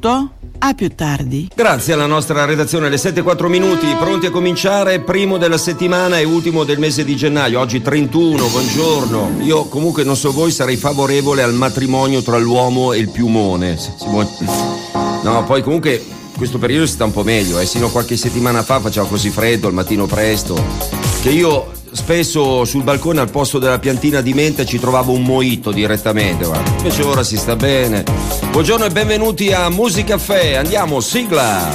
tutto? A più tardi. Grazie alla nostra redazione, alle 7:04, pronti a cominciare, primo della settimana e ultimo del mese di gennaio, oggi 31, buongiorno. Io comunque, non so voi, sarei favorevole al matrimonio tra l'uomo e il piumone. No, poi comunque questo periodo si sta un po' meglio, sino a qualche settimana fa faceva così freddo al mattino presto che io spesso sul balcone al posto della piantina di menta ci trovavo un mojito direttamente, guarda. Invece ora si sta bene. Buongiorno e benvenuti a Musicaffè, andiamo, sigla.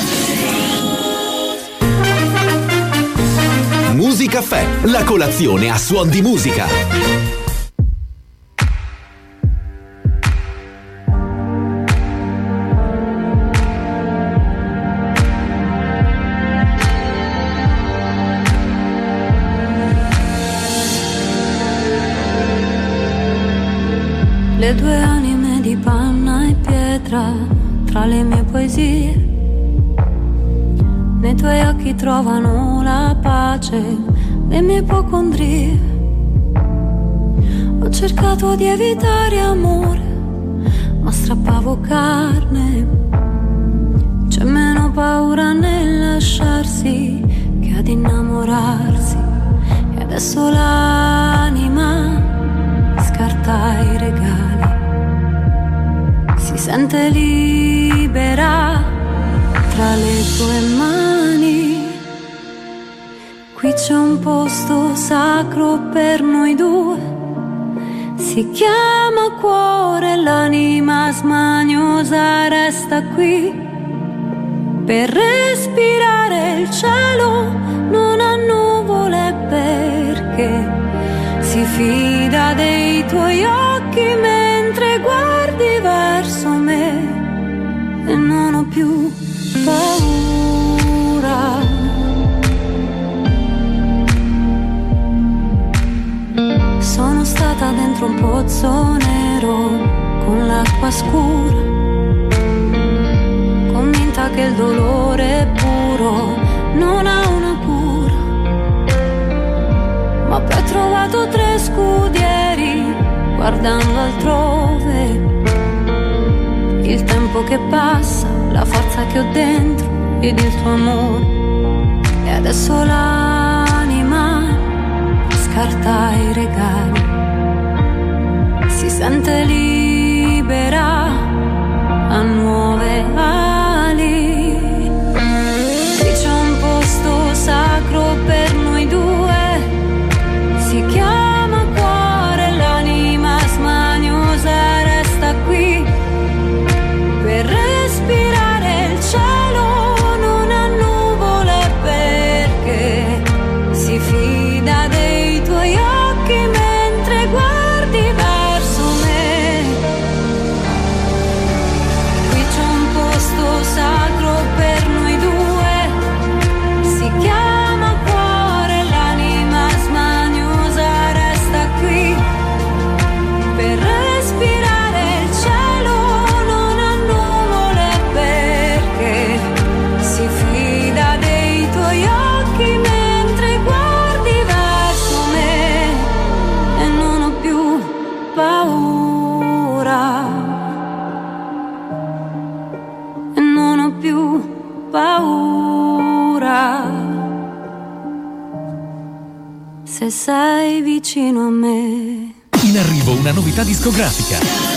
Musicaffè, la colazione a suon di musica. Le due anime di panna e pietra tra le mie poesie, nei tuoi occhi trovano la pace, le mie ipocondrie. Ho cercato di evitare amore, ma strappavo carne. C'è meno paura nel lasciarsi che ad innamorarsi. E adesso l'anima scarta i regali, si sente libera tra le tue mani. Qui c'è un posto sacro per noi due, si chiama cuore, l'anima smaniosa resta qui per respirare il cielo, non ha nuvole perché si fida dei tuoi occhi mentre guardi verso me e non ho più paura. Sono stata dentro un pozzo nero con l'acqua scura, convinta che il dolore è puro, non ha una cura. Ma poi ho trovato 3 scudieri guardando altrove. Il tempo che passa, la forza che ho dentro ed il tuo amore. E adesso l'anima scarta i regali, si sente libera a nuove ali. Qui c'è un posto sacro per noi due, si chiama cuore, l'anima smaniosa resta qui per respirare il cielo, non ha nuvole perché si fida dei tuoi occhi mentre guardi verso me. Qui c'è un posto sacro per noi due, si chiama cuore, l'anima smaniosa resta qui per respirare il cielo, non ha nuvole perché si fida dei tuoi occhi mentre guardi verso me e non ho più paura, e non ho più paura se sei vicino a me. In arrivo una novità discografica.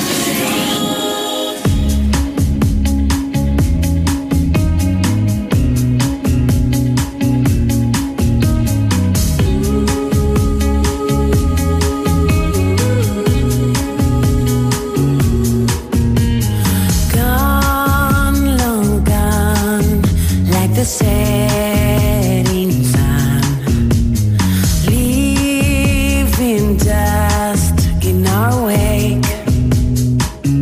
Gone, long gone, like the setting sun, leaving dust in our wake.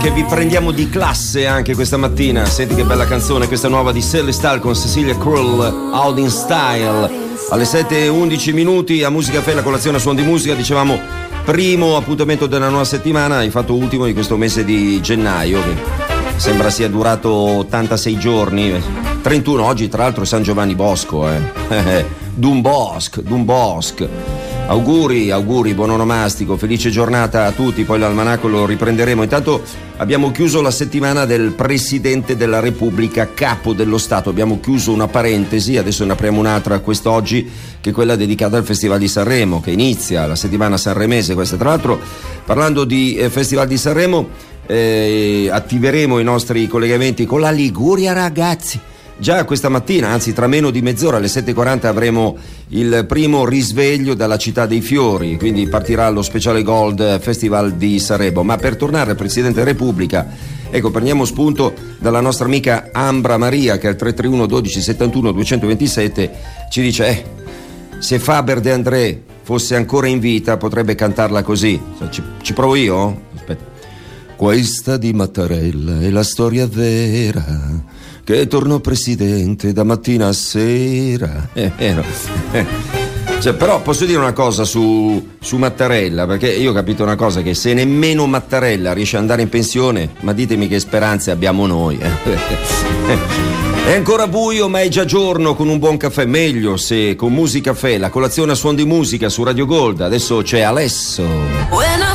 che vi prendiamo di classe anche questa mattina. Senti che bella canzone, questa nuova di Celestal con Cecilia Krull, Out in Style. Alle 7:11 minuti a Musica Caffè, la colazione a suon di musica. Dicevamo, primo appuntamento della nuova settimana, infatti ultimo di questo mese di gennaio, che sembra sia durato 86 giorni. 31 oggi, tra l'altro, è San Giovanni Bosco, Don Bosco. Auguri, buon onomastico, felice giornata a tutti, poi l'almanacco lo riprenderemo. Intanto abbiamo chiuso la settimana del Presidente della Repubblica, Capo dello Stato, abbiamo chiuso una parentesi, adesso ne apriamo un'altra quest'oggi, che è quella dedicata al Festival di Sanremo, che inizia la settimana sanremese questa. Tra l'altro, parlando di Festival di Sanremo, attiveremo i nostri collegamenti con la Liguria, ragazzi. Già questa mattina, anzi tra meno di mezz'ora, alle 7:40 avremo il primo risveglio dalla Città dei Fiori, quindi partirà lo speciale Gold Festival di Sanremo. Ma per tornare al Presidente della Repubblica, ecco, prendiamo spunto dalla nostra amica Ambra Maria, che al 331 12 71 227 ci dice se Faber De André fosse ancora in vita potrebbe cantarla così. Ci provo io? Aspetta. Questa di Mattarella è la storia vera, che tornò presidente da mattina a sera. Cioè, però posso dire una cosa su Mattarella, perché io ho capito una cosa, che se nemmeno Mattarella riesce ad andare in pensione, ma ditemi che speranze abbiamo noi. È ancora buio ma è già giorno, con un buon caffè, meglio se con Musica Caffè, la colazione a suon di musica su Radio Gold. Adesso c'è Alesso.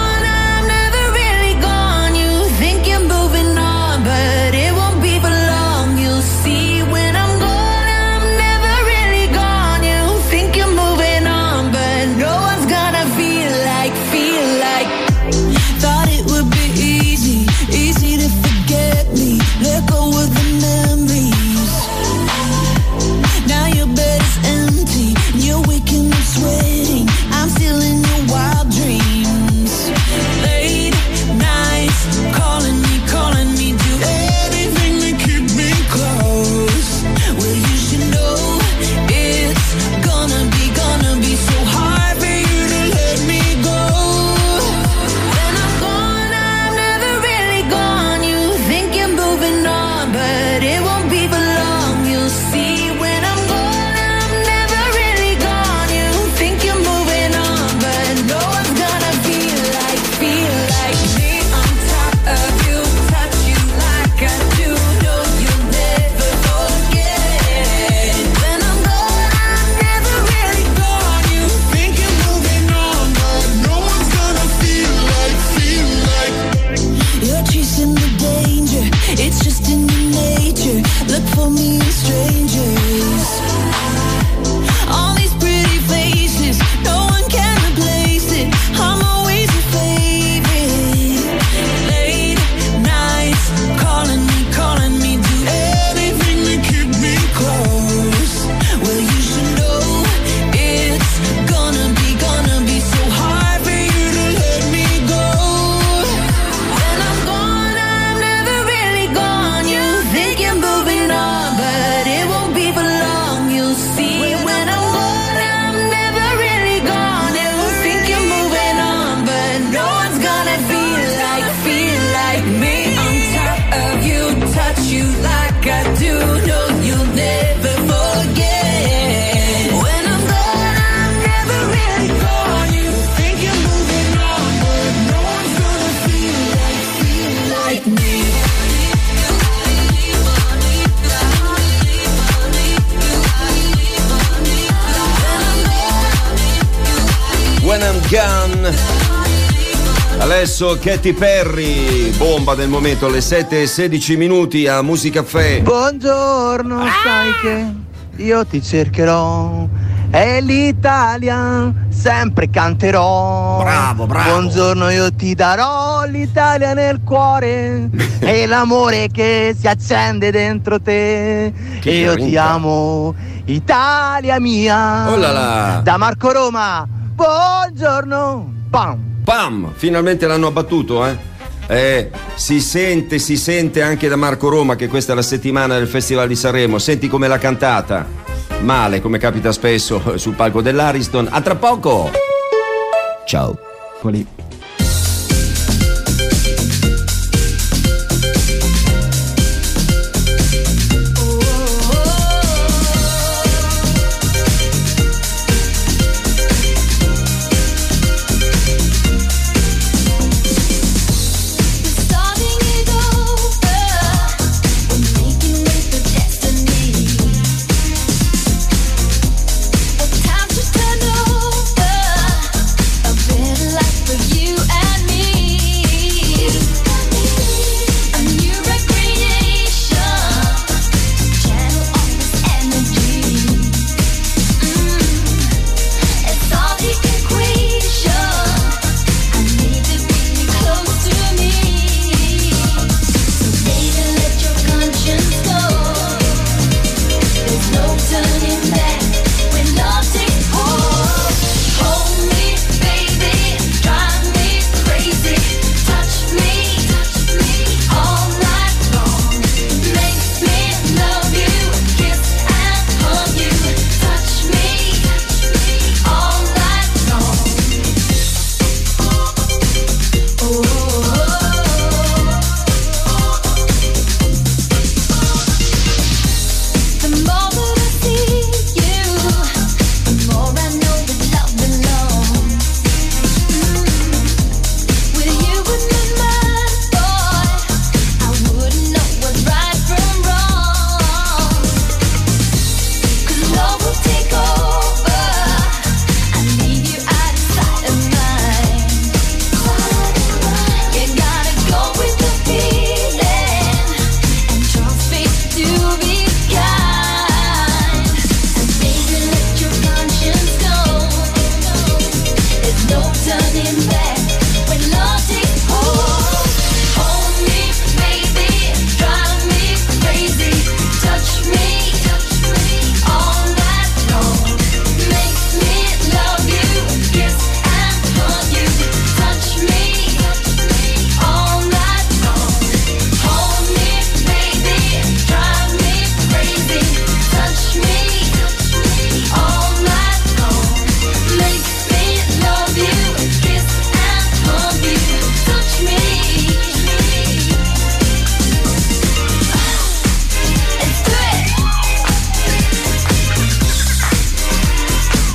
Adesso Katy Perry, bomba del momento, alle 7:16 minuti a Musica Caffè. Buongiorno, sai che io ti cercherò e l'Italia sempre canterò. Bravo. Buongiorno, io ti darò l'Italia nel cuore e l'amore che si accende dentro te. Che io rinca. ti amo, Italia mia. Oh là là. Da Marco Roma, buongiorno. Pam, finalmente l'hanno abbattuto, si sente anche da Marco Roma che questa è la settimana del Festival di Sanremo. Senti come l'ha cantata. Male, come capita spesso sul palco dell'Ariston. A tra poco. Ciao.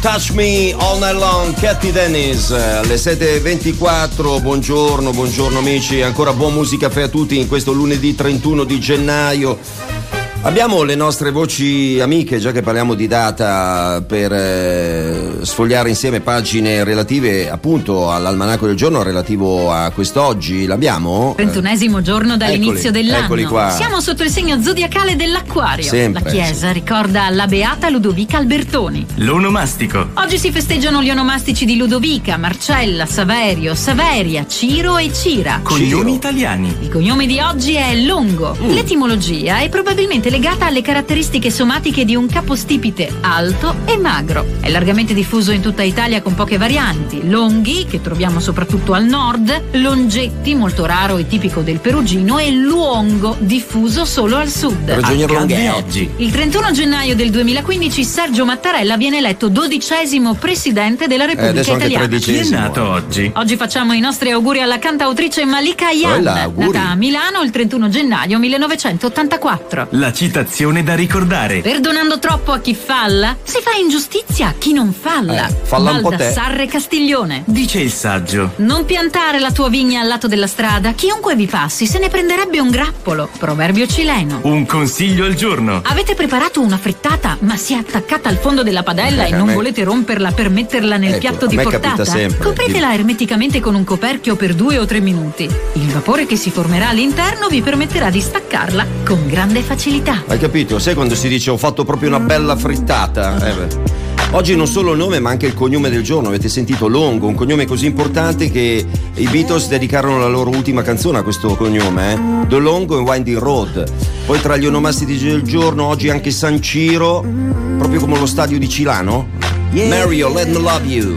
Touch Me All Night Long, Cathy Dennis, alle 7.24, buongiorno amici, ancora buon musicaffè a tutti in questo lunedì 31 di gennaio. Abbiamo le nostre voci amiche, già che parliamo di data, per sfogliare insieme pagine relative appunto all'almanacco del giorno relativo a quest'oggi. L'abbiamo? 31esimo giorno dall'inizio dell'anno. Eccoli qua. Siamo sotto il segno zodiacale dell'Acquario. Sempre, la Chiesa ricorda la beata Ludovica Albertoni. L'onomastico. Oggi si festeggiano gli onomastici di Ludovica, Marcella, Saverio, Saveria, Ciro e Cira. Cognomi italiani. Il cognome di oggi è Longo. L'etimologia è probabilmente legata alle caratteristiche somatiche di un capostipite alto e magro. È largamente diffuso in tutta Italia con poche varianti. Longhi, che troviamo soprattutto al nord, Longetti, molto raro e tipico del Perugino, e Luongo, diffuso solo al sud. Accade oggi. Il 31 gennaio del 2015 Sergio Mattarella viene eletto 12° presidente della Repubblica Italiana. Chi è nato oggi? Oggi facciamo i nostri auguri alla cantautrice Malika Ayane, nata a Milano il 31 gennaio 1984. La citazione da ricordare. Perdonando troppo a chi falla, si fa ingiustizia a chi non falla. Falla un po' te. Baldassarre Castiglione. Dice il saggio. Non piantare la tua vigna al lato della strada, chiunque vi passi se ne prenderebbe un grappolo. Proverbio cileno. Un consiglio al giorno. Avete preparato una frittata, ma si è attaccata al fondo della padella e non volete romperla per metterla nel piatto di portata? Copritela ermeticamente con un coperchio per 2 o 3 minuti. Il vapore che si formerà all'interno vi permetterà di staccarla con grande facilità. Hai capito? Sai quando si dice ho fatto proprio una bella frittata? Oggi non solo il nome ma anche il cognome del giorno. Avete sentito Longo, un cognome così importante che i Beatles dedicarono la loro ultima canzone a questo cognome, The Long and Winding Road. Poi tra gli onomastici del giorno oggi anche San Ciro, proprio come lo stadio di Cilano. Mario, Let Me Love You.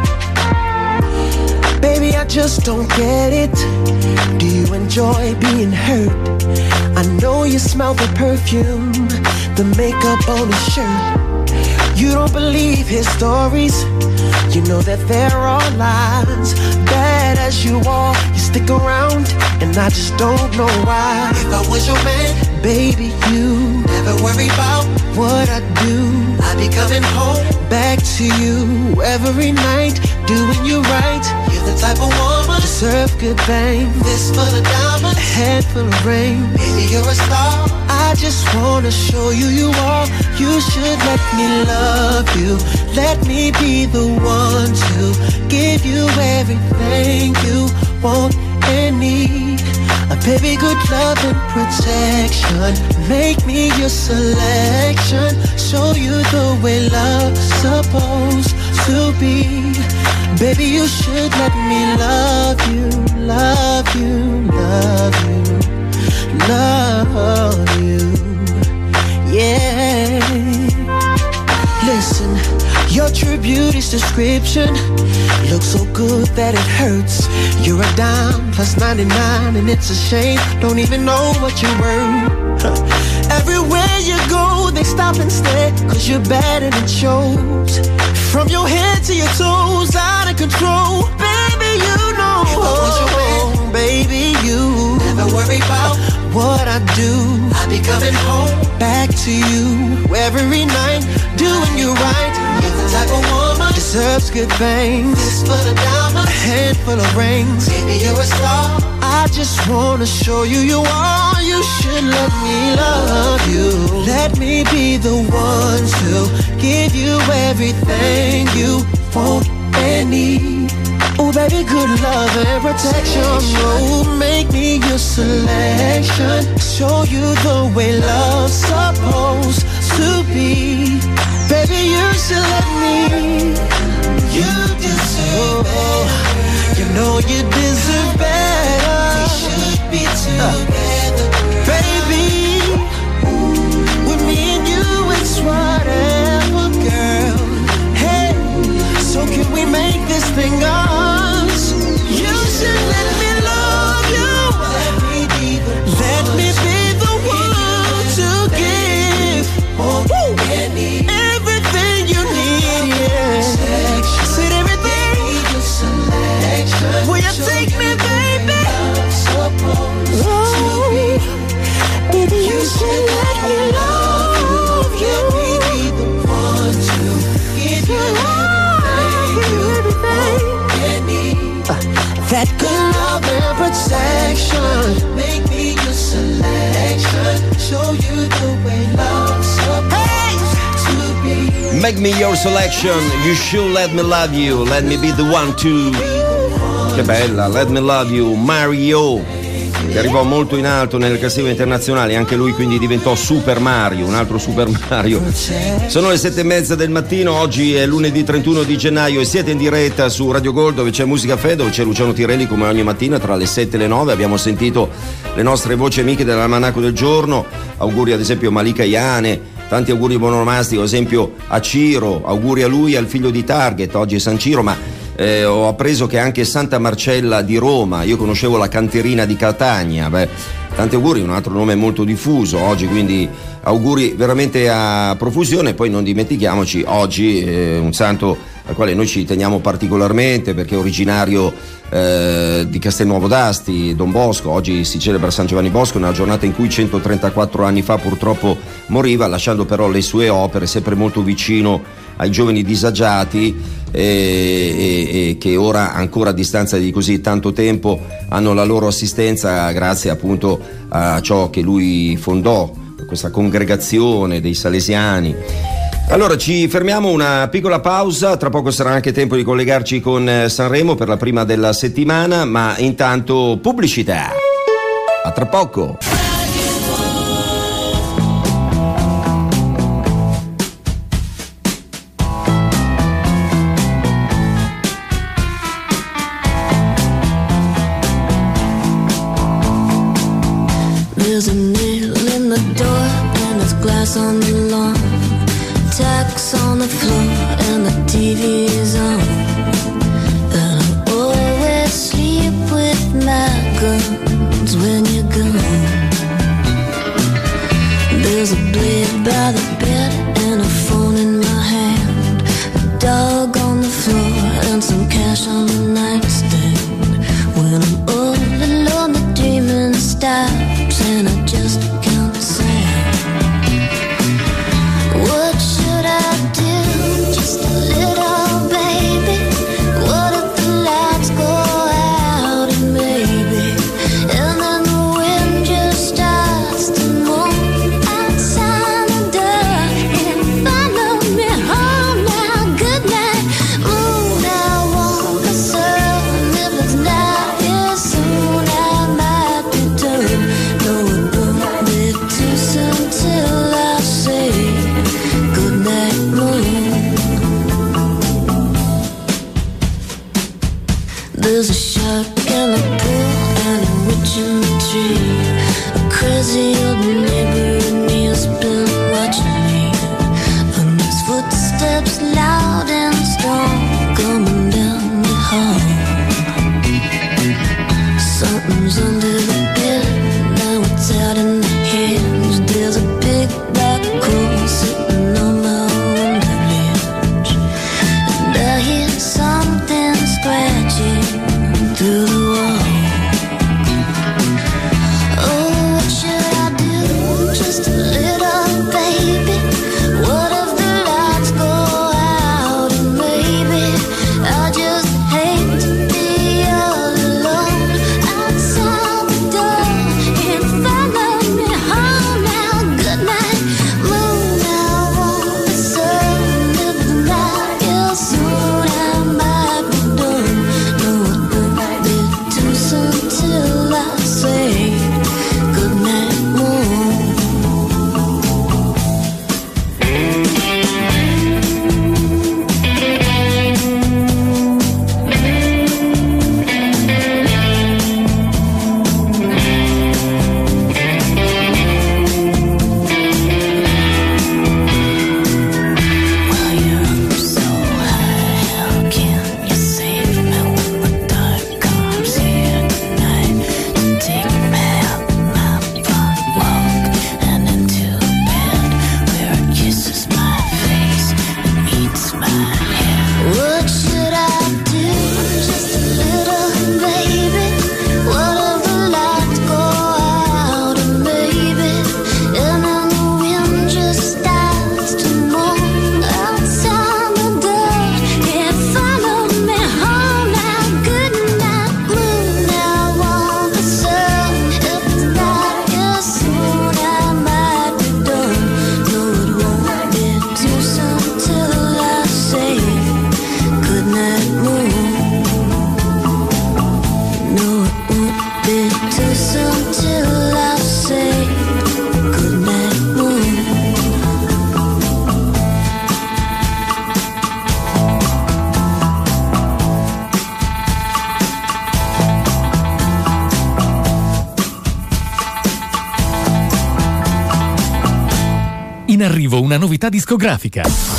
Baby, I just don't get it. Do you enjoy being hurt? I know you smell the perfume, the makeup on his shirt. You don't believe his stories. You know that there are lies. Bad as you are, you stick around, and I just don't know why. If I was your man, baby, you never worry about what I do. I'd be coming home back to you every night, doing you right. You're the type of woman deserve good things. This full of diamonds, a head full of rain. Baby, you're a star. I just wanna show you you are. You should let me love you. Let me be the one to give you everything you want and need. A baby, good love and protection. Make me your selection. Show you the way love's supposed to be. Baby, you should let me love you, love you, love you, love you. Yeah. Listen, your true beauty's description looks so good that it hurts. You're a dime plus 99 and it's a shame. Don't even know what you're worth. Everywhere you go, they stop and stare, cause you're bad and it shows. From your head to your toes, out of control. Baby, you know. Oh, baby, you never worry about what I do. I'll be coming home back to you every night, doing you right. You're the type of woman deserves good things. This full of diamonds, a handful of rings. Baby, you're a star. I just wanna show you you are. You should let me love you. Let me be the one to give you everything you want and need. Oh baby, good love and protection. Oh, make me your selection. Show you the way love's supposed to be. Baby, you should let me. You deserve better. You know you deserve better. We should be together, baby. With me and you, it's whatever, girl. Hey, so can we make this thing ours? You should let me love you. Let me be the one to give everything you need. Yeah. Said everything. Will you take me, baby? Oh, baby, you should let me love you. Let me be the one to give you. that good love and protection. Make me your selection. Show you the way love's supposed to be. Make me your selection. You should let me love you. Let me be the one to. Che bella, Let Me Love You, Mario, che arrivò molto in alto nelle classifiche internazionali, anche lui quindi diventò Super Mario, un altro Super Mario. Sono le 7:30 del mattino, oggi è lunedì 31 di gennaio e siete in diretta su Radio Gold, dove c'è Musica Fè, dove c'è Luciano Tirelli come ogni mattina tra le 7 e le 9. Abbiamo sentito le nostre voci amiche dell'Almanacco del Giorno, auguri ad esempio a Malika Iane, tanti auguri di buon onomastico, ad esempio a Ciro, auguri a lui e al figlio di Target, oggi è San Ciro, ma ho appreso che anche Santa Marcella di Roma, io conoscevo la Canterina di Catania, tanti auguri, un altro nome molto diffuso oggi, quindi auguri veramente a profusione. Poi non dimentichiamoci, oggi un santo al quale noi ci teniamo particolarmente perché è originario di Castelnuovo d'Asti, Don Bosco. Oggi si celebra San Giovanni Bosco, nella giornata in cui 134 anni fa purtroppo moriva, lasciando però le sue opere sempre molto vicino ai giovani disagiati e che ora, ancora a distanza di così tanto tempo, hanno la loro assistenza grazie appunto a ciò che lui fondò, questa congregazione dei Salesiani. Allora ci fermiamo, una piccola pausa, tra poco sarà anche tempo di collegarci con Sanremo per la prima della settimana, ma intanto pubblicità. A tra poco. There's a nail in the door and there's glass on the lawn, tacks on the floor and the TV is on, and I always sleep with my guns when you're gone. There's a blade by the bed and a phone in my hand, a dog on the floor and some cash on the nightstand. When I'm all alone the dreaming stops and I just can't sand. What should I do? Just a little baby. In arrivo una novità discografica.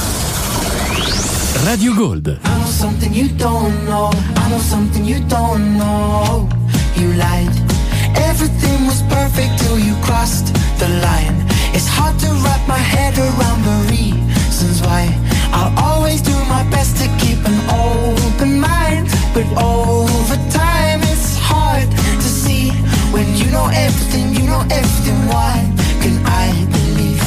Radio Gold. I know something you don't know. I know something you don't know. You lied. Everything was perfect till you crossed the line. It's hard to wrap my head around the reasons why. I'll always do my best to keep an open mind, but over time it's hard to see. When you know everything, why can I believe?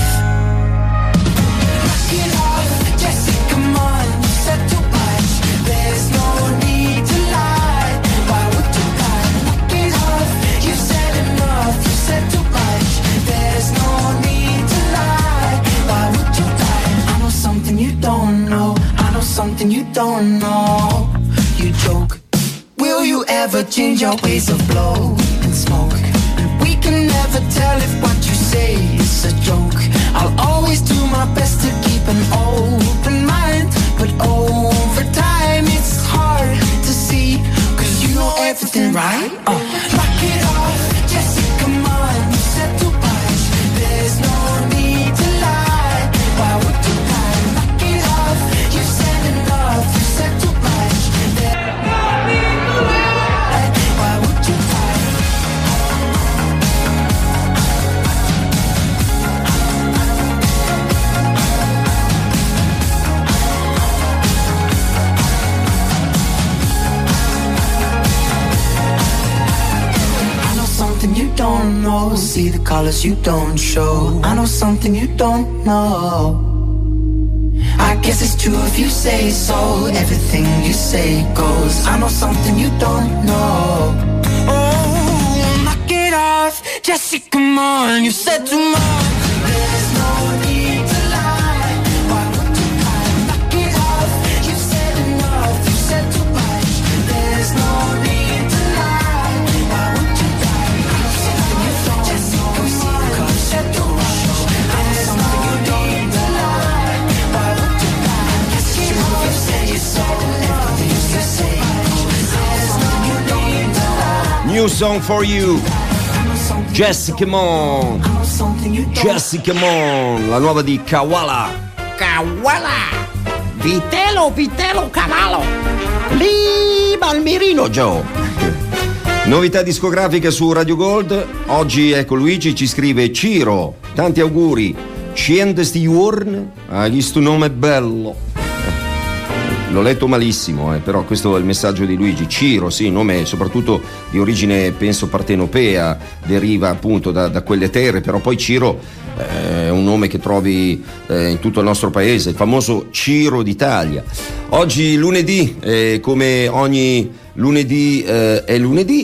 Knock it off, Jesse, come on, you said too much. There's no need to lie. Why would you lie? Knock it off, you said enough, you said too much. There's no need to lie. Why would you lie? I know something you don't know. I know something you don't know. You joke. Will you ever change your ways of blow and smoke? We can never tell if what you say is a joke. I'll always do my best to keep an open mind, but over time it's hard to see, cause you know everything, right? Knock it off, Jesse, come on, you said too much. There's no need to lie. Why would you lie? Knock it off, you said enough, you said too much. There's no need to lie. Why would you lie? You don't know, see the colors you don't show. I know something you don't know. I guess it's true if you say so. Everything you say goes. I know something you don't know. Oh, knock it off, Jesse, come on, you said too much. There's no need to lie. Why would you lie? Knock it off, you said enough, you said too much. There's no need to lie. Why would you lie? New song for you, Jesse, come on, Jesse, come on, la nuova di Kawala. Vitello, cavallo, lì Balmerino Joe. Novità discografica su Radio Gold. Oggi, ecco, Luigi ci scrive: Ciro, tanti auguri, 100 giorni, hai visto un nome bello. L'ho letto malissimo, però questo è il messaggio di Luigi. Ciro, sì, nome soprattutto di origine penso partenopea, deriva appunto da quelle terre, però poi Ciro è un nome che trovi in tutto il nostro paese, il famoso Ciro d'Italia. Oggi lunedì, come ogni lunedì è lunedì.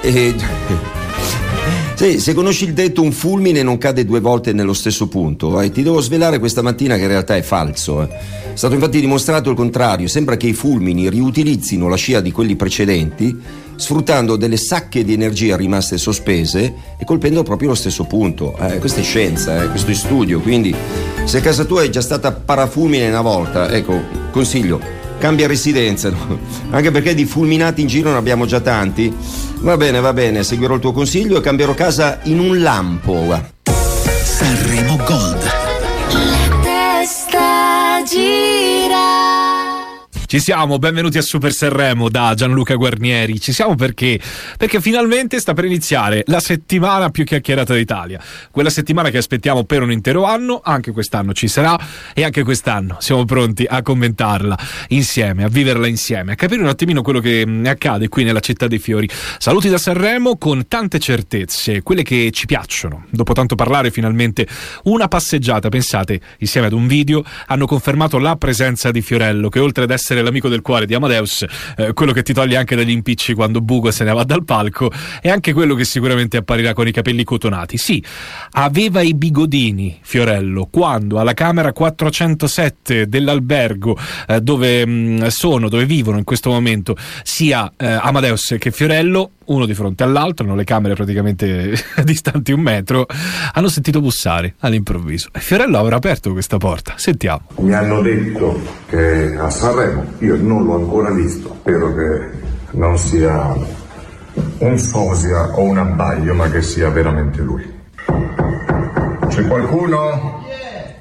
Se conosci il detto un fulmine non cade due volte nello stesso punto, ti devo svelare questa mattina che in realtà è falso. È stato infatti dimostrato il contrario. Sembra che i fulmini riutilizzino la scia di quelli precedenti, sfruttando delle sacche di energia rimaste sospese e colpendo proprio lo stesso punto. Questa è scienza, questo è studio, quindi se a casa tua è già stata parafulmine una volta, ecco, consiglio, cambia residenza, no? Anche perché di fulminati in giro ne abbiamo già tanti. Va bene, seguirò il tuo consiglio e cambierò casa in un lampo. Sanremo Gold. La testa gira. Ci siamo, benvenuti a Super Sanremo da Gianluca Guarnieri. Ci siamo perché finalmente sta per iniziare la settimana più chiacchierata d'Italia. Quella settimana che aspettiamo per un intero anno, anche quest'anno ci sarà e anche quest'anno siamo pronti a commentarla insieme, a viverla insieme, a capire un attimino quello che accade qui nella città dei fiori. Saluti da Sanremo con tante certezze, quelle che ci piacciono. Dopo tanto parlare, finalmente una passeggiata, pensate, insieme ad un video hanno confermato la presenza di Fiorello, che oltre ad essere l'amico del cuore di Amadeus, quello che ti toglie anche dagli impicci quando Bugo se ne va dal palco, è anche quello che sicuramente apparirà con i capelli cotonati. Sì, aveva i bigodini Fiorello quando alla camera 407 dell'albergo dove vivono in questo momento sia Amadeus che Fiorello, uno di fronte all'altro, hanno le camere praticamente distanti 1 metro, hanno sentito bussare all'improvviso e Fiorello avrà aperto questa porta. Sentiamo. Mi hanno detto che a Sanremo, io non l'ho ancora visto, spero che non sia un sosia o un abbaglio, ma che sia veramente lui. C'è qualcuno?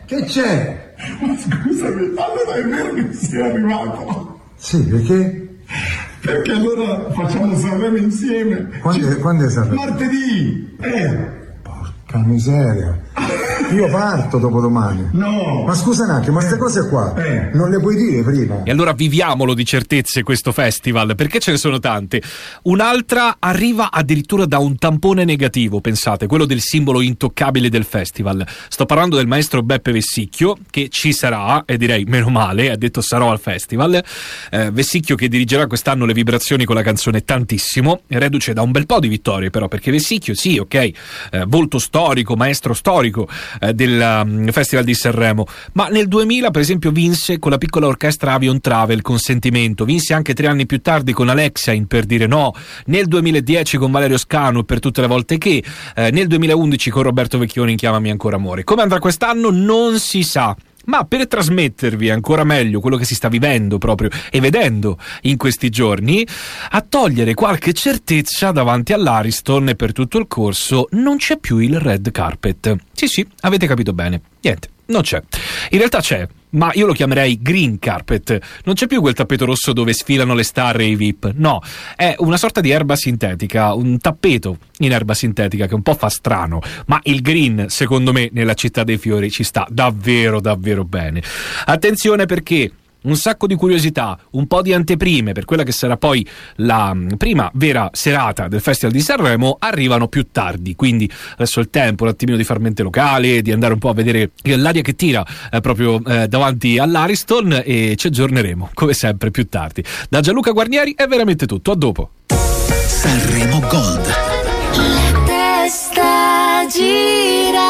Che c'è? Ma scusami, allora è vero che sei arrivato? Sì, perché? Perché allora facciamo Sanremo insieme. Quando è Sanremo? Martedì. Porca miseria. Io parto dopodomani. No. Ma scusa un attimo, ma queste cose qua non le puoi dire prima? E allora viviamolo di certezze questo festival, perché ce ne sono tante. Un'altra arriva addirittura da un tampone negativo, pensate, quello del simbolo intoccabile del festival. Sto parlando del maestro Beppe Vessicchio, che ci sarà, e direi meno male, ha detto sarò al festival. Vessicchio che dirigerà quest'anno le vibrazioni con la canzone Tantissimo, reduce da un bel po' di vittorie però, perché Vessicchio sì, ok, volto storico, maestro storico del Festival di Sanremo, ma nel 2000 per esempio vinse con la piccola orchestra Avion Travel con Sentimento, vinse anche 3 anni più tardi con Alexia in Per dire no, nel 2010 con Valerio Scanu Per tutte le volte che, nel 2011 con Roberto Vecchioni in Chiamami ancora amore. Come andrà quest'anno non si sa, ma per trasmettervi ancora meglio quello che si sta vivendo proprio e vedendo in questi giorni, a togliere qualche certezza davanti all'Ariston e per tutto il corso non c'è più il red carpet. Sì, avete capito bene. Niente, non c'è. In realtà c'è, ma io lo chiamerei green carpet. Non c'è più quel tappeto rosso dove sfilano le star e i VIP. No, è una sorta di erba sintetica, un tappeto in erba sintetica che un po' fa strano, ma il green, secondo me, nella città dei fiori ci sta davvero bene. Attenzione, perché un sacco di curiosità, un po' di anteprime per quella che sarà poi la prima vera serata del Festival di Sanremo arrivano più tardi, quindi adesso è il tempo un attimino di far mente locale, di andare un po' a vedere l'aria che tira proprio davanti all'Ariston, e ci aggiorneremo come sempre più tardi. Da Gianluca Guarnieri è veramente tutto, a dopo. Sanremo Gold. La testa gira.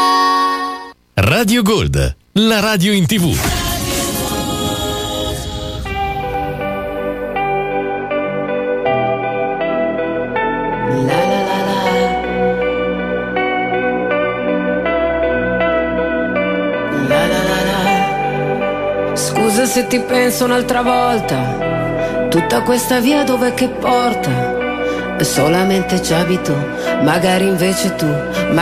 Radio Gold, la radio in TV. Scusa se ti penso un'altra volta, tutta questa via dov'è che porta? E solamente ci abito, magari invece tu.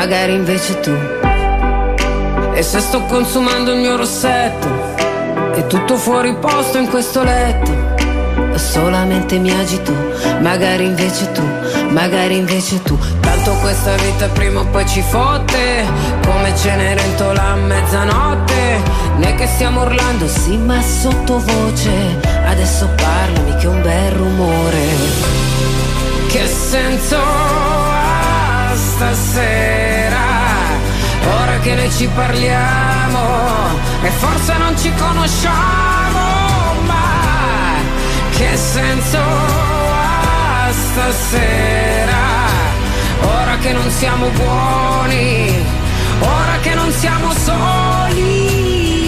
E se sto consumando il mio rossetto, è tutto fuori posto in questo letto, e solamente mi agito, magari invece tu. Tanto questa vita prima o poi ci fotte, come Cenerentola a mezzanotte. Né che stiamo urlando, sì, ma sottovoce. Adesso parlami che è un bel rumore. Che senso ha stasera, ora che noi ci parliamo e forse non ci conosciamo, ma che senso ha stasera, ora che non siamo buoni, ora che non siamo soli.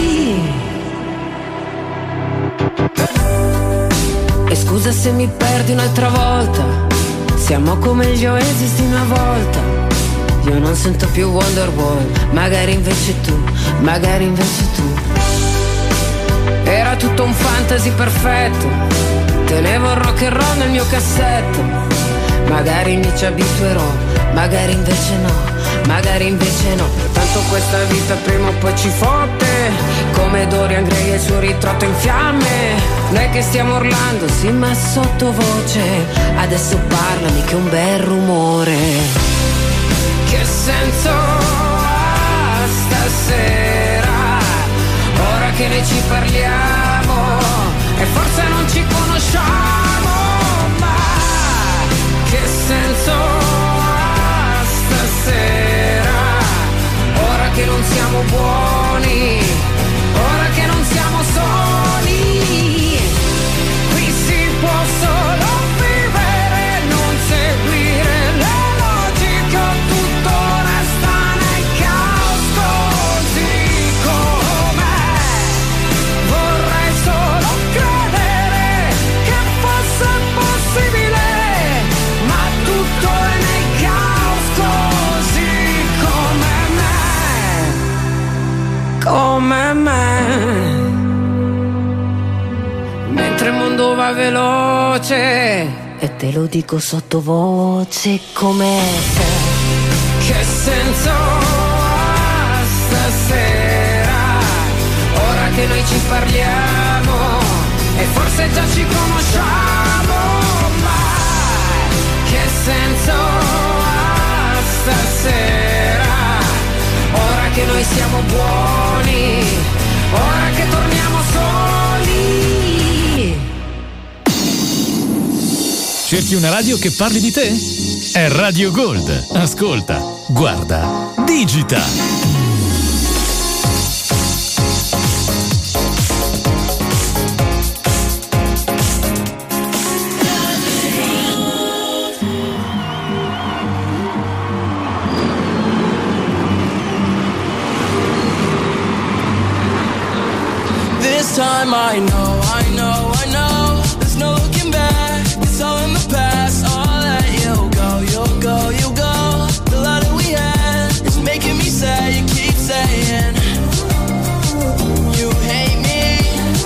E scusa se mi perdi un'altra volta, siamo come gli Oasis di una volta. Io non sento più Wonderwall, magari invece tu. Era tutto un fantasy perfetto, tenevo il rock and roll nel mio cassetto. Magari mi ci abituerò, magari invece no. Tanto questa vita prima o poi ci fotte, come Dorian Gray e il suo ritratto in fiamme. Noi che stiamo urlando, sì, ma sottovoce. Adesso parlami che è un bel rumore. Che senso ha stasera, ora che noi ci parliamo e forse non ci conosciamo, ma che senso ha stasera, ora che non siamo buoni, ora che non siamo soli. Qui si può solo vivere, non seguire le logiche, tutto resta nel caos così com'è. Vorrei solo credere che fosse possibile, ma tutto è nel caos così come me. Mentre il mondo va veloce e te lo dico sottovoce come te. Che senso ha stasera, che noi ci parliamo e forse già ci conosciamo, ma che senso ha stasera? Ora che noi siamo buoni, ora che torniamo soli. Cerchi una radio che parli di te? È Radio Gold. Ascolta, guarda, digita. This time I know, there's no looking back, it's all in the past. I'll let you go, you'll go, you go. The love that we had is making me sad, you keep saying you hate me.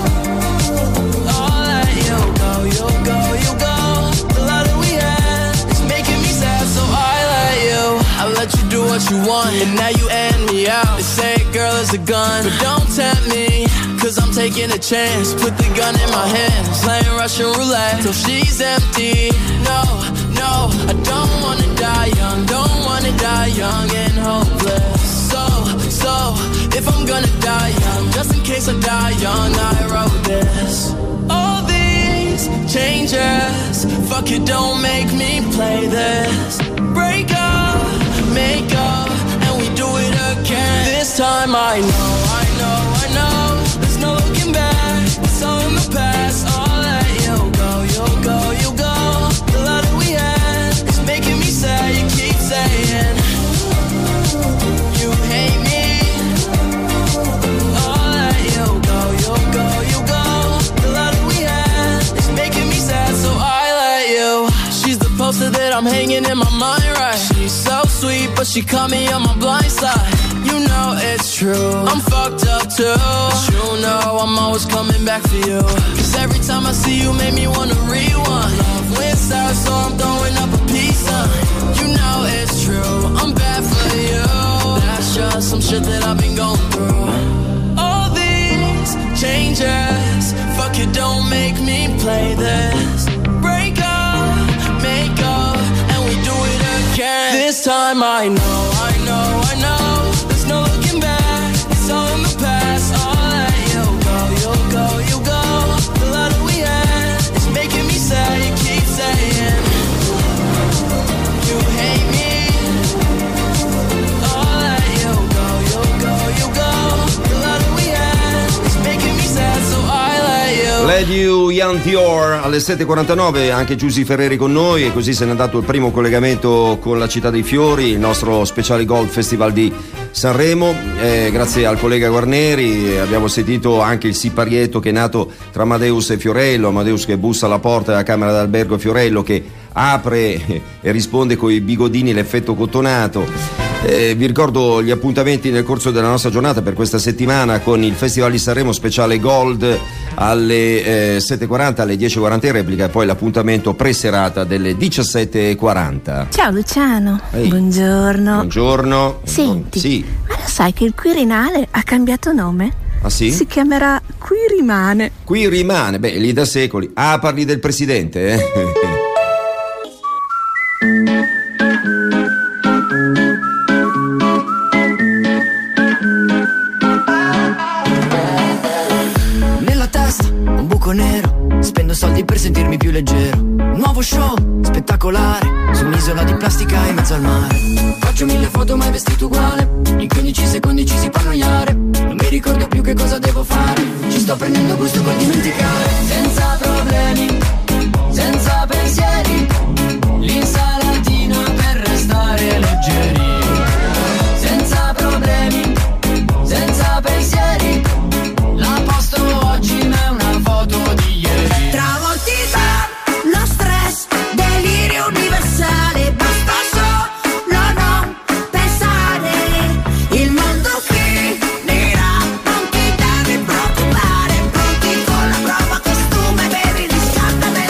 I'll let you go, you'll go, you go. The love that we had is making me sad, so I let you do what you want, and now you end me out. They say girl is a gun, but don't tempt me, 'cause I'm taking a chance. Put the gun in my hands, playing Russian roulette till she's empty. No, I don't wanna die young, don't wanna die young and hopeless. So, if I'm gonna die young, just in case I die young, I wrote this. All these changes, fuck it, don't make me play this. Break up, make up, and we do it again. This time I know, there's no looking back, it's all in the past. I'll let you go, you'll go, you go. The love that we had is making me sad, you keep saying you hate me. I'll let you go, you'll go, you go. The love that we had is making me sad, so I let you. She's the poster that I'm hanging in my mind, right? She's so sweet, but she caught me on my blind side. You know it's true, I'm fucked up too, but you know I'm always coming back for you. 'Cause every time I see you make me wanna rewind. Love wins out, so I'm throwing up a peace sign. You know it's true, I'm bad for you. That's just some shit that I've been going through. All these changes, fuck it, don't make me play this. Break up, make up, and we do it again. This time I know, there's no looking back, it's all in the past. I'll let you go, you'll go, you go. The love that we had is making me sad, you keep saying you hate me. I'll let you go, you'll go, you go. The love that we had is making me sad, so I let you. Let You Young Dior alle 7.49, anche Giusy Ferreri con noi, e così se n'è dato il primo collegamento con la Città dei Fiori, il nostro speciale Gold Festival di Sanremo. Grazie al collega Guarneri abbiamo sentito anche il siparietto che è nato tra Amadeus e Fiorello. Amadeus che bussa alla porta della camera d'albergo, Fiorello che apre e risponde coi bigodini, l'effetto cottonato. Vi ricordo gli appuntamenti nel corso della nostra giornata per questa settimana con il Festival di Sanremo speciale Gold alle 7.40, alle 10.40 in replica, e poi l'appuntamento pre-serata delle 17.40. Ciao Luciano, Ehi. Buongiorno. Buongiorno. Senti, Sì. ma lo sai che il Quirinale ha cambiato nome? Ah sì? Si chiamerà Qui Rimane. Qui rimane, beh, lì da secoli. Ah, parli del presidente, eh? Nella testa un buco nero, spendo soldi per sentirmi più leggero. Nuovo show spettacolare su un'isola di plastica in mezzo al mare. Faccio 1000 foto mai vestito uguale, in 15 secondi ci si può annoiare. Non mi ricordo più che cosa devo fare, ci sto prendendo gusto col dimenticare. Senza problemi, senza pensieri, l'insalatina per restare leggeri. Senza problemi, senza pensieri, la posto oggi ma è una foto di ieri. Travoltità, lo stress, delirio universale, basta solo non pensare, il mondo finirà, non ti devi preoccupare, pronti con la prova costume, bevi riscaldate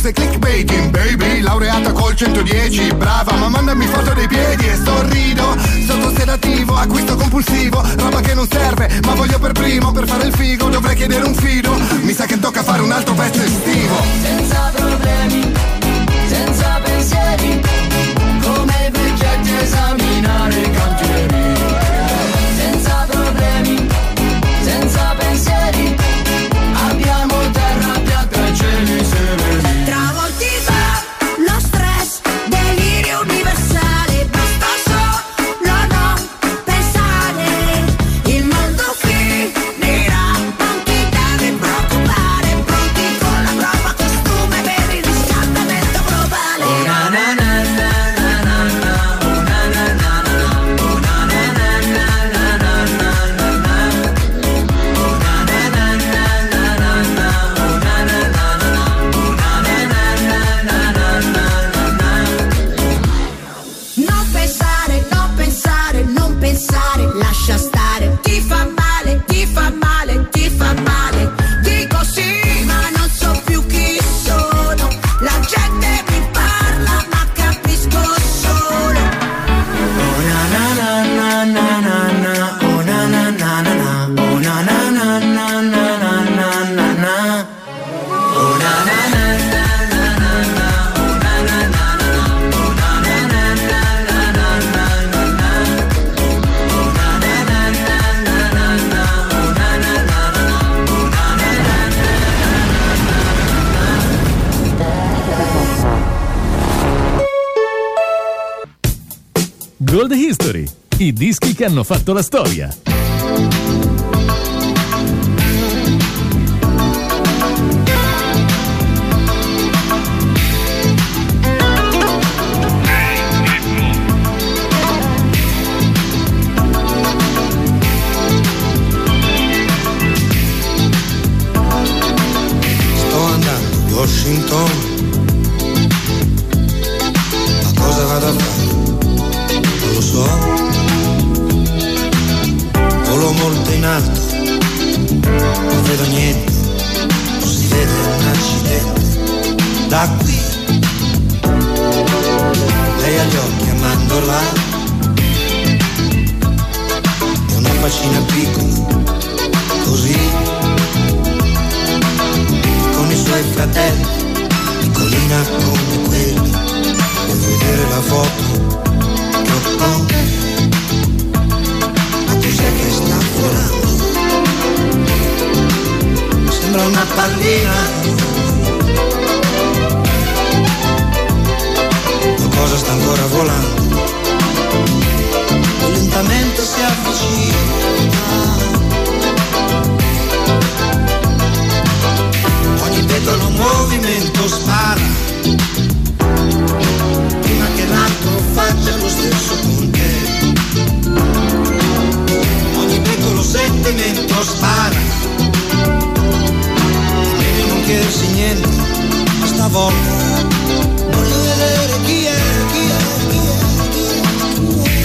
sei clickbaiting, baby. Laureata col 110, brava, ma mandami foto dei piedi e sorrido. Sotto sedativo, acquisto compulsivo, roba che non serve, ma voglio per primo. Per fare il figo dovrei chiedere un fido. Mi sa che tocca fare un altro pezzo estivo. Senza problemi, senza pensieri, come i vecchietti esaminare i cantieri. Senza problemi, senza pensieri, abbiamo terra piatta e cieli sereni. Travolti da lo stress, delirio universale, basta solo non pensare, il mondo finirà, non ti devi preoccupare, pronti con la prova, costume per il riscaldamento globale. Oh, na na na na na na na, oh, na na na na na, oh, na na na na na na na na na, oh, na na na na na na na, oh, na na na na na, oh, na na na na na na na. Non pensare, non pensare, non pensare, lascia stare, ti fa male, ti fa male, ti fa male. Dico sì, ma non so più chi sono, la gente mi parla, ma capisco solo. Oh na na na na na na na, oh na na na na na, oh na na na na na na na na na. Oh na na na na na na na, oh na na na na na, oh na na na na na na na na na. Oh na na na na na na na, oh na na na na na, oh na Gold History, i dischi che hanno fatto la storia. Sto andando a Washington, ma cosa vado a fare? Non lo so. Volo molto in alto, non vedo niente, non si vede un accidente. Da qui lei ha gli occhi a mandorla e una faccina piccola, così, con i suoi fratelli, piccolina come quelli. Vuoi vedere la foto che ho con me? Ma cos'è che sta volando? Sembra una pallina. Qualcosa sta ancora volando e lentamente si avvicina. Ogni petalo movimento spara prima che l'altro faccia lo stesso con te. Ogni piccolo sentimento spara, è meglio non chiedersi niente, ma stavolta voglio vedere chi è, chi è, chi è, chi è, chi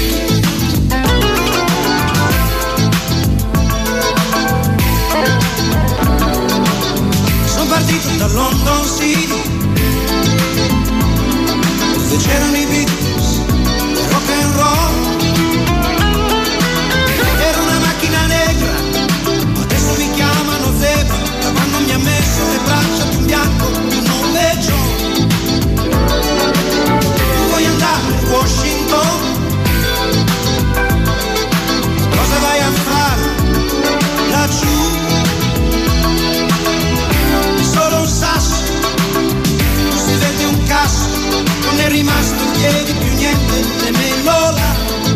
è. Sono partito da London City, dove c'erano i Beatles, il rock and roll. Era una macchina negra, adesso mi chiamano Zebra, da quando mi ha messo le braccia di un bianco che non veggio. Tu vuoi andare a Washington? Cosa vai a fare laggiù? Solo un sasso, non si vede un cazzo, non è rimasto in piedi più niente, nemmeno là.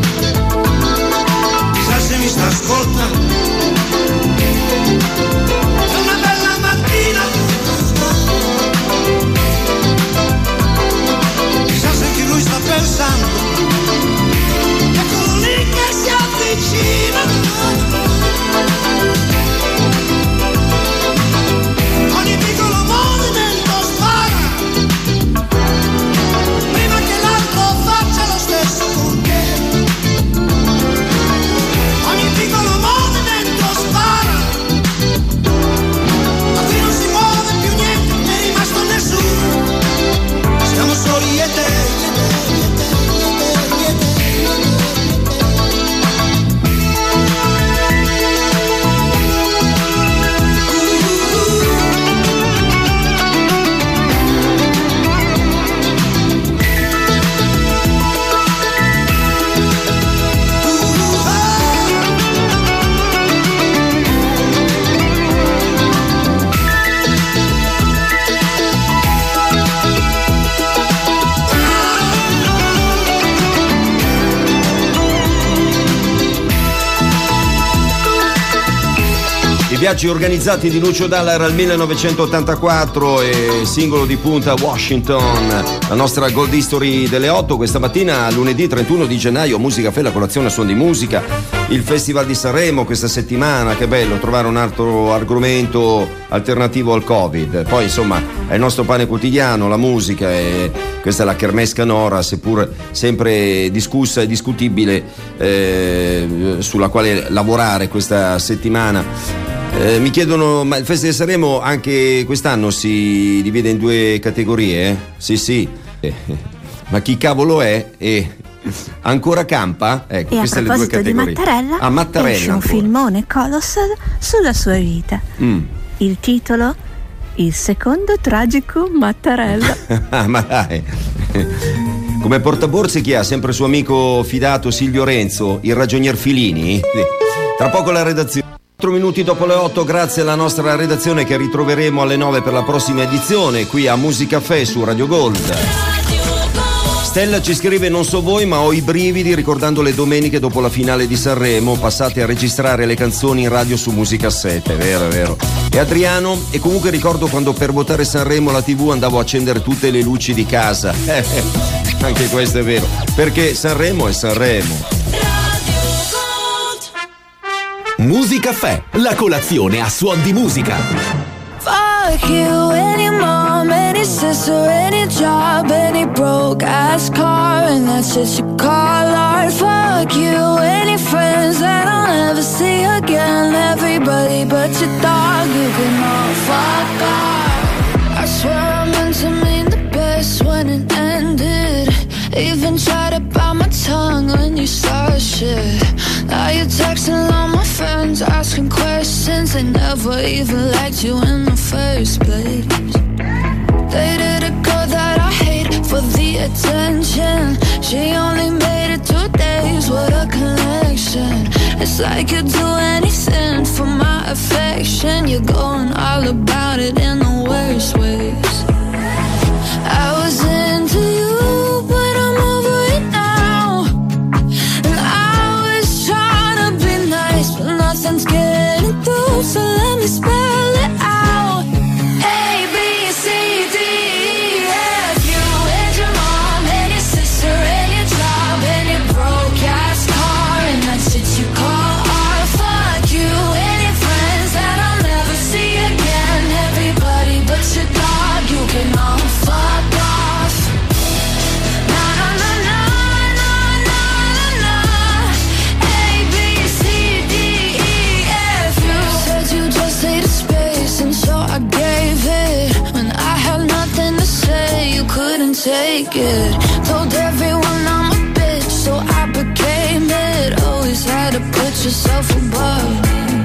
Viaggi organizzati di Lucio Dalla era il 1984 e singolo di punta Washington. La nostra Gold History delle 8 questa mattina, lunedì 31 di gennaio, Musica Fe, la colazione a suon di musica. Il Festival di Sanremo questa settimana, che bello trovare un altro argomento alternativo al Covid. Poi insomma è il nostro pane quotidiano, la musica, e questa è la kermesse canora, seppur sempre discussa e discutibile, sulla quale lavorare questa settimana. Mi chiedono, ma il Festival di Sanremo anche quest'anno si divide in due categorie? Sì. Ma chi cavolo è? Ancora campa? Ecco, e queste a le due categorie. Di Mattarella, Mattarella esce un ancora. filmone colossal sulla sua vita. Il titolo: Il secondo tragico Mattarella. Ma dai. Come portaborse chi ha? Sempre il suo amico fidato Silvio Renzo, il ragionier Filini? Tra poco la redazione. 4 minuti dopo le 8, grazie alla nostra redazione che ritroveremo alle 9 per la prossima edizione qui a Musica Fe su Radio Gold. Stella ci scrive: non so voi ma ho i brividi ricordando le domeniche dopo la finale di Sanremo passate a registrare le canzoni in radio su Musicassette, è vero. E Adriano: e comunque ricordo quando per votare Sanremo la TV andavo a accendere tutte le luci di casa. Anche questo è vero, perché Sanremo è Sanremo. Musica Fe, la colazione a suon di musica. Fuck you, any mom, any sister, any job, any broke ass car, and that's shit you call art. Fuck you, any friends that I'll never see again. Everybody but your dog, you can all fuck off. I swear I meant to mean the best when it ended. Even tried to bite my tongue when you started shit. Now you're texting all my friends, asking questions. They never even liked you in the first place. Dated a girl that I hate for the attention. She only made it 2 days, what a connection. It's like you'd do anything for my affection. You're going all about it in the worst ways. I was into you, but I'm over it now. And I was trying to be nice, but nothing's getting through, so let me spell it out. A, B, C, D, E, F, you and your mom and your sister and your job and your broke ass car, and that shit you call art. Fuck you and your friends that I'll never see again. Everybody but your dog, you can all fuck off. Na na na na na na na na. A, B, C, D, E, F. You said you just needed space, and so I gave it. When I had nothing to say, you couldn't take it. Told everyone I'm a bitch, so I became it. Always had to put yourself above me.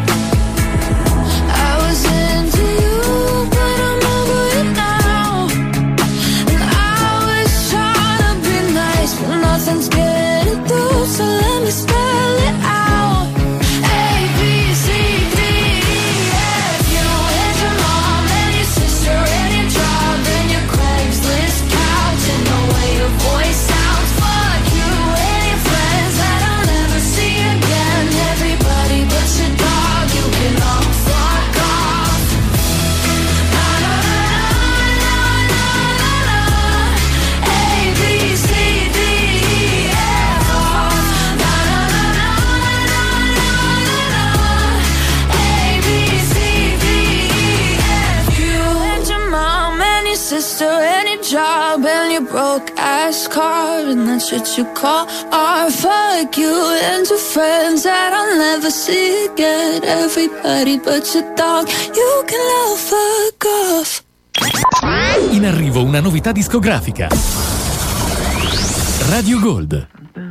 I was into you, but I'm over it now. And I was trying to be nice, but nothing's getting through, so let me spell it out. A, B, C, D, E, F. You and your mom and your sister and your job and your Craigslist couch and the way your voice sounds. Fuck you and your friends that I'll never see again. Everybody but your dog, you can all fuck off. Na na na na na na na. A, B, C, D, E, F. Na na na na na na na na. A, B, C, D, E, F. You and your mom and your sister and your job and your broke ass car, and that's what you call art. Fuck you and your friends that I'll never see again. Everybody but your dog, you can all fuck off. In arrivo una novità discografica. Radio Gold.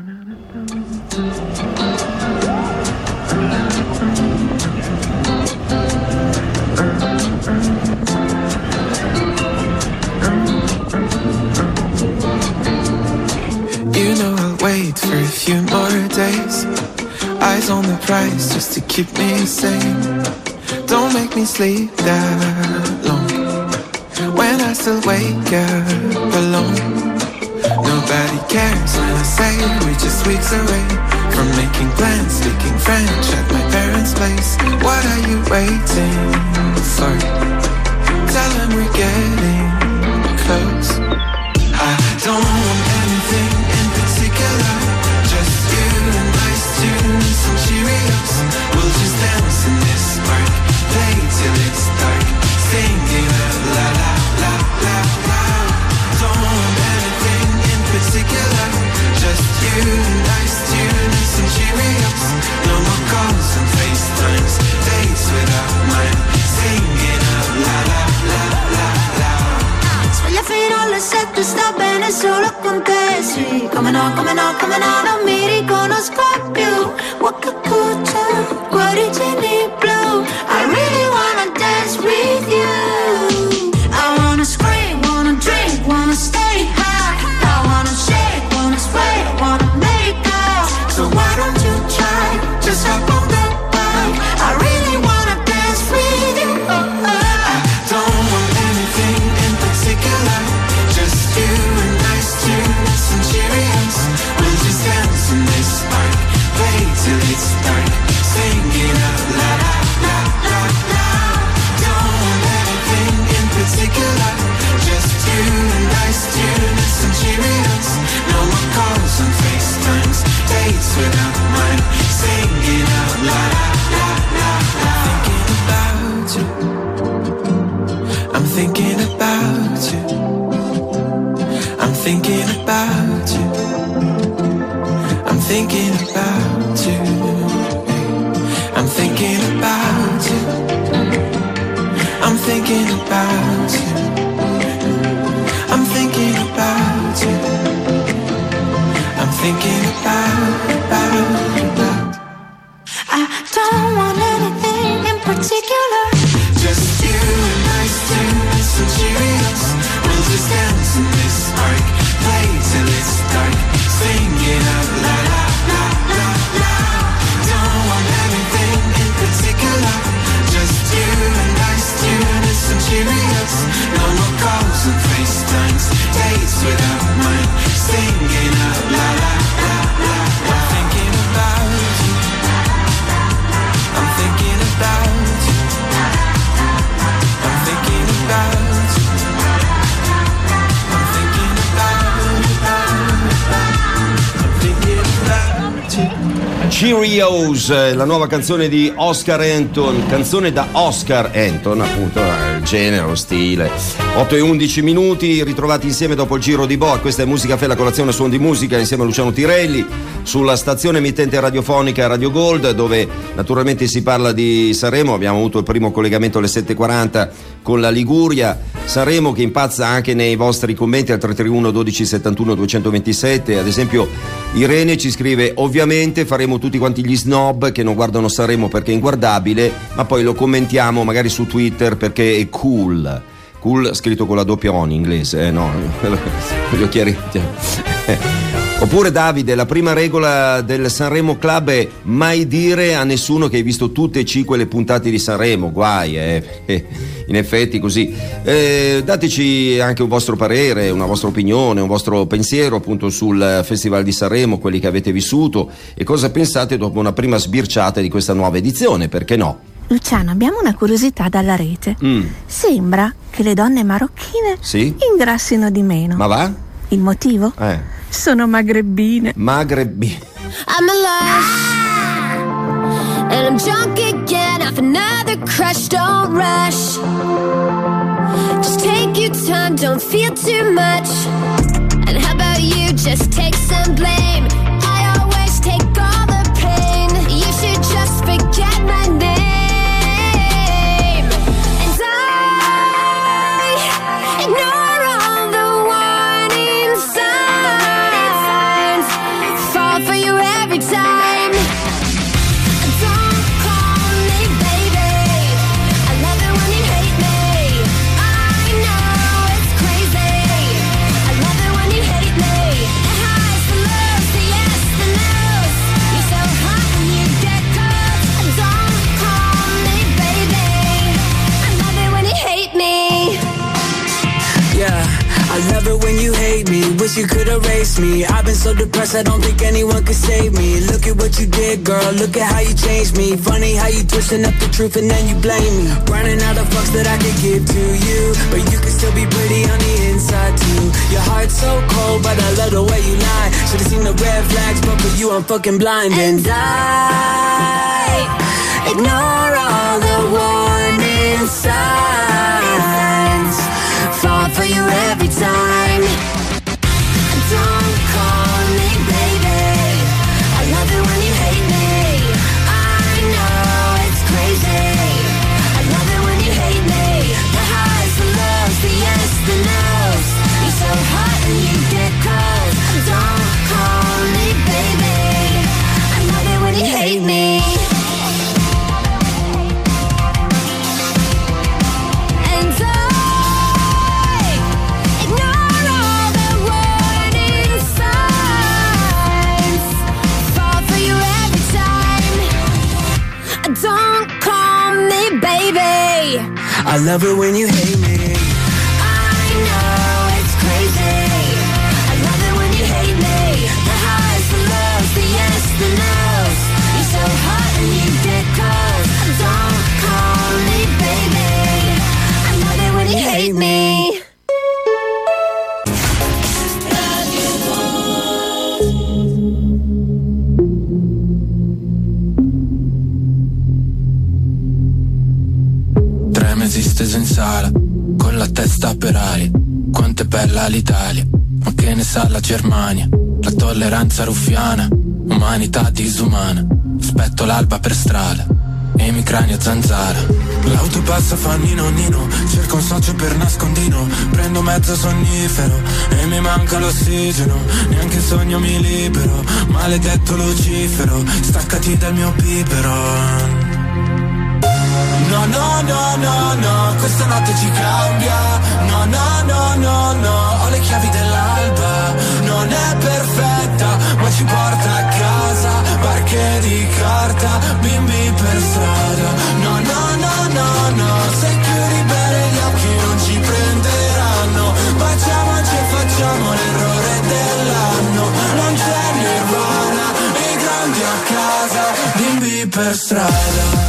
You know I'll wait for a few more days. Eyes on the prize just to keep me sane. Don't make me sleep that long when I still wake up alone. Nobody cares when I say we're just weeks away from making plans, speaking French at my parents' place. What are you waiting for? Tell them we're getting close. I don't want anything in particular, just you and nice tunes and Cheerios. We'll just dance in this park, play till it's dark, singing out la la la la la. Don't want anything in particular, just you and nice tunes and Cheerios. No more calls and FaceTimes, dates without mine, singing out la la la la la. Sveglia fino alle 7, sta bene solo con te, sì. Come no, come no, come no, non mi riconosco più. Waka Kucha, cuoricini blu. I really wanna dance with you. I wanna scream, wanna drink, wanna stay high. I wanna shake, wanna sway, wanna make out. So why don't you try, just hop on the bike. I really wanna dance with you. I don't want anything in particular, just you and nice tunes and Cheerios. We'll just dance in this park, play till it's dark, singing out la la la la la. Don't want anything in particular, just you and nice tunes and Cheerios. No more calls and FaceTimes, dates without mine, singing out la la la la la. I'm thinking about you. I'm thinking about you. I'm thinking about you. I'm thinking about you. I'm thinking about you. I'm thinking about you. I'm thinking about. I don't want anything in particular, just you and nice tunes and Cheerios. We'll just dance in this park, play till it's dark, singing out la la la la la. Don't want anything in particular, just you and nice tunes and Cheerios. No more calls and FaceTimes, dates without mine, singing out la la la la la. I'm thinking about you. I'm thinking about you. I'm thinking about you. I'm thinking about you. Cheerios, la nuova canzone di Oscar Anton, canzone da Oscar Anton, appunto, il genere, lo stile. 8:11 minuti, ritrovati insieme dopo il giro di boa. Questa è Musica Fe, la colazione Suon di Musica, insieme a Luciano Tirelli, sulla stazione emittente radiofonica Radio Gold, dove naturalmente si parla di Sanremo. Abbiamo avuto il primo collegamento alle 7:40 con la Liguria. Sanremo che impazza anche nei vostri commenti al 331 12 71 227. Ad esempio Irene ci scrive: ovviamente faremo tutti quanti gli snob che non guardano Sanremo perché è inguardabile, ma poi lo commentiamo magari su Twitter perché è cool scritto con la doppia O in inglese, no, voglio chiarire. Oppure Davide, la prima regola del Sanremo Club è mai dire a nessuno che hai visto tutte e 5 le puntate di Sanremo, guai, in effetti così. Dateci anche un vostro parere, una vostra opinione, un vostro pensiero appunto sul Festival di Sanremo, quelli che avete vissuto, e cosa pensate dopo una prima sbirciata di questa nuova edizione, perché no? Luciano, abbiamo una curiosità dalla rete. Sembra che le donne marocchine ingrassino di meno. Ma va? Il motivo? Sono magrebine. I'm alive and I'm drunk again off another crush. Don't rush, just take your time, don't feel too much. And how about you just take some blame? I always take all the pain. You should just forget my name. And I ignore all the warning signs, fall for you every time. Don't call me baby, I love it when you hate me. I know it's crazy, I love it when you hate me. The highs, the lows, the wish you could erase me. I've been so depressed, I don't think anyone could save me. Look at what you did, girl, look at how you changed me. Funny how you twisting up the truth and then you blame me. Running out of fucks that I could give to you, but you can still be pretty on the inside too. Your heart's so cold, but I love the way you lie. Should've seen the red flags, but for you I'm fucking blind. And I ignore all the warning signs, fall for you every time. Don't call me baby, I love it when you hate me. I know it's crazy, I love it when you hate me. The highs, the lows, the yes, the no's. You're so hot and you get cold. Don't call me baby, I love it when you hate me. Don't call me baby, I love it when you hate me. I know it's crazy, I love it when you hate me. The highs, the lows, the yes, the no's. You're so hot and you get cold. Don't call me baby, I love it when you hate me. Steso in sala, con la testa per aria. Quanto è bella l'Italia, ma che ne sa la Germania. La tolleranza ruffiana, umanità disumana. Aspetto l'alba per strada e mi cranio zanzara. L'auto passa fa nino nino, cerco un socio per nascondino. Prendo mezzo sonnifero e mi manca l'ossigeno. Neanche il sogno mi libero, maledetto Lucifero, staccati dal mio pipero. No, no, no, no, no, questa notte ci cambia. No, no, no, no, no, ho le chiavi dell'alba. Non è perfetta, ma ci porta a casa. Barche di carta, bimbi per strada. No, no, no, no, no, se chiudi bene gli occhi non ci prenderanno. Baciamoci e facciamo l'errore dell'anno. Non c'è nirvana, i grandi a casa, bimbi per strada.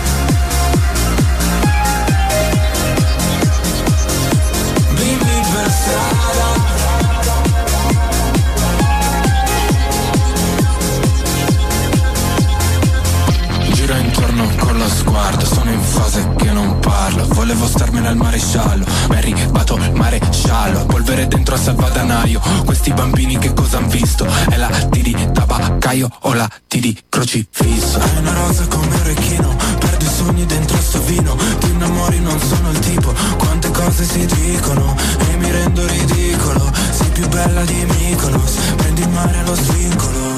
Giro intorno con lo sguardo, sono in fase che non parlo. Volevo starmene al maresciallo, ma è arrivato il maresciallo. Polvere dentro a salvadanaio, questi bambini che cosa han visto? È la T di tabaccaio o la T di crocifisso? È una rosa come un orecchino, perdo i sogni dentro sto vino. Ti innamori, non sono il tipo, quante cose si dicono e mi rendo ridicolo. Sei più bella di Mykonos, prendi il mare allo svincolo.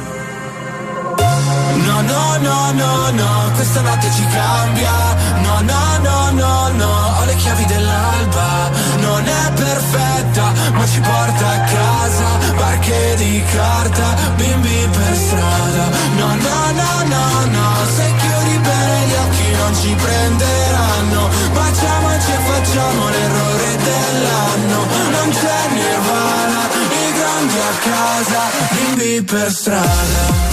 No, no, no, no, no, questa notte ci cambia. No, no, no, no, no, ho le chiavi dell'alba. Non è perfetta, ma ci porta a casa. Barche di carta, bimbi per strada. No, no, no, no, no, se chiudi bene gli occhi non ci prenderanno. Baciamoci e facciamo l'errore dell'anno. Non c'è nirvana, i grandi a casa, bimbi per strada.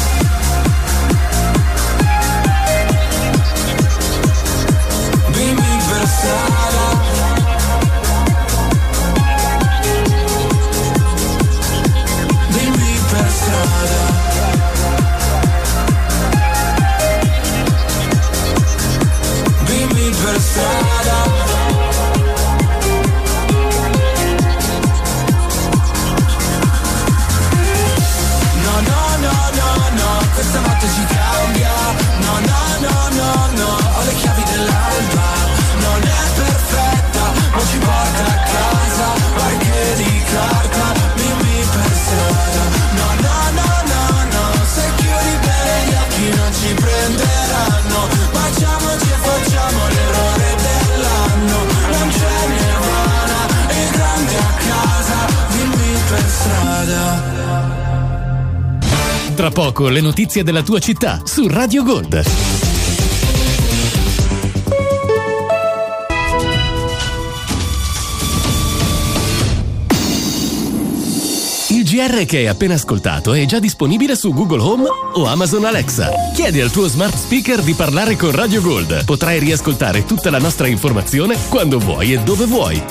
Dimmi per strada. Dimmi per strada. No, no, no, no, no, questa notte ci cambia. No, no, no, no, no, ho le chiavi dell'alba. Non è perfetta, ma ci porta a casa. Barche di carta, bimbi per strada. No, no, no, no, no, se chiudi bene gli occhi non ci prenderanno. Baciamoci e facciamo l'errore dell'anno. Non c'è nirvana, i grandi a casa, bimbi per strada. Tra poco le notizie della tua città su Radio Gold. GR che hai appena ascoltato è già disponibile su Google Home o Amazon Alexa. Chiedi al tuo smart speaker di parlare con Radio Gold. Potrai riascoltare tutta la nostra informazione quando vuoi e dove vuoi.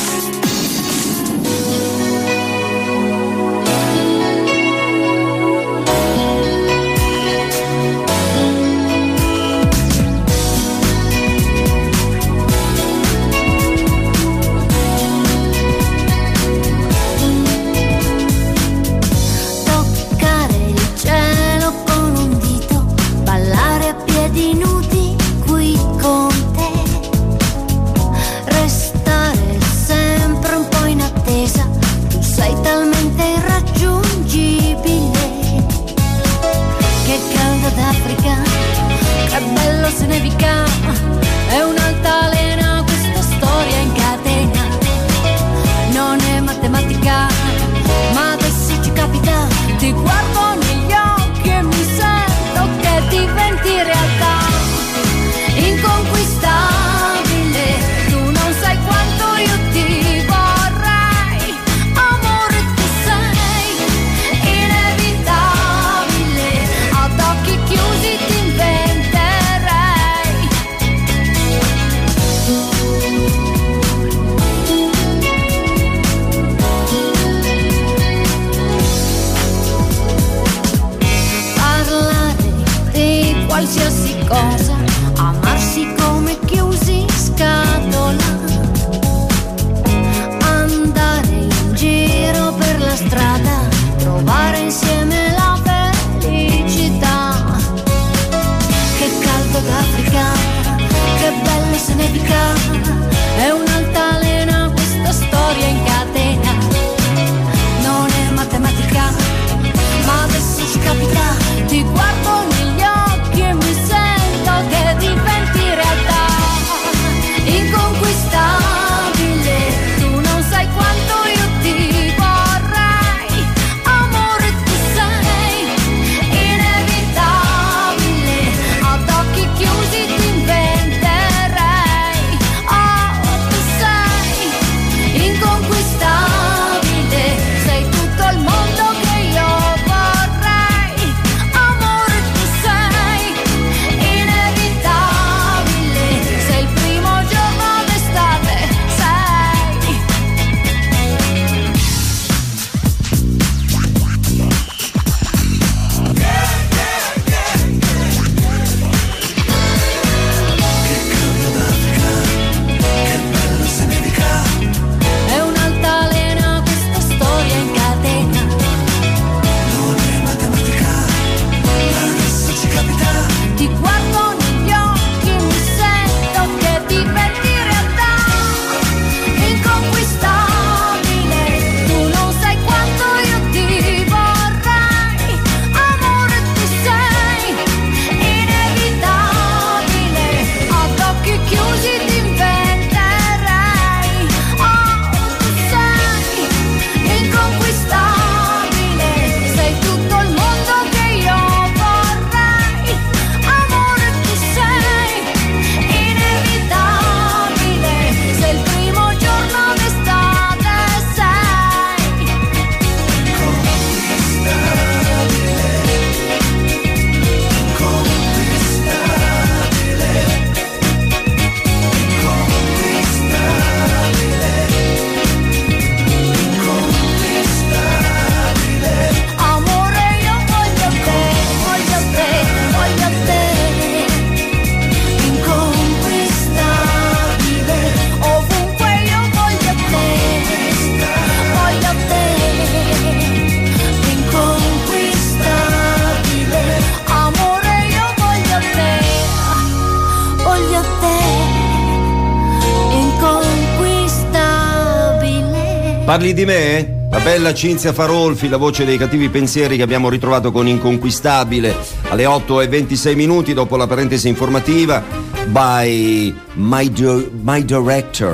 Parli di me? La bella Cinzia Farolfi, la voce dei cattivi pensieri che abbiamo ritrovato con Inconquistabile alle 8:26 minuti dopo la parentesi informativa by my director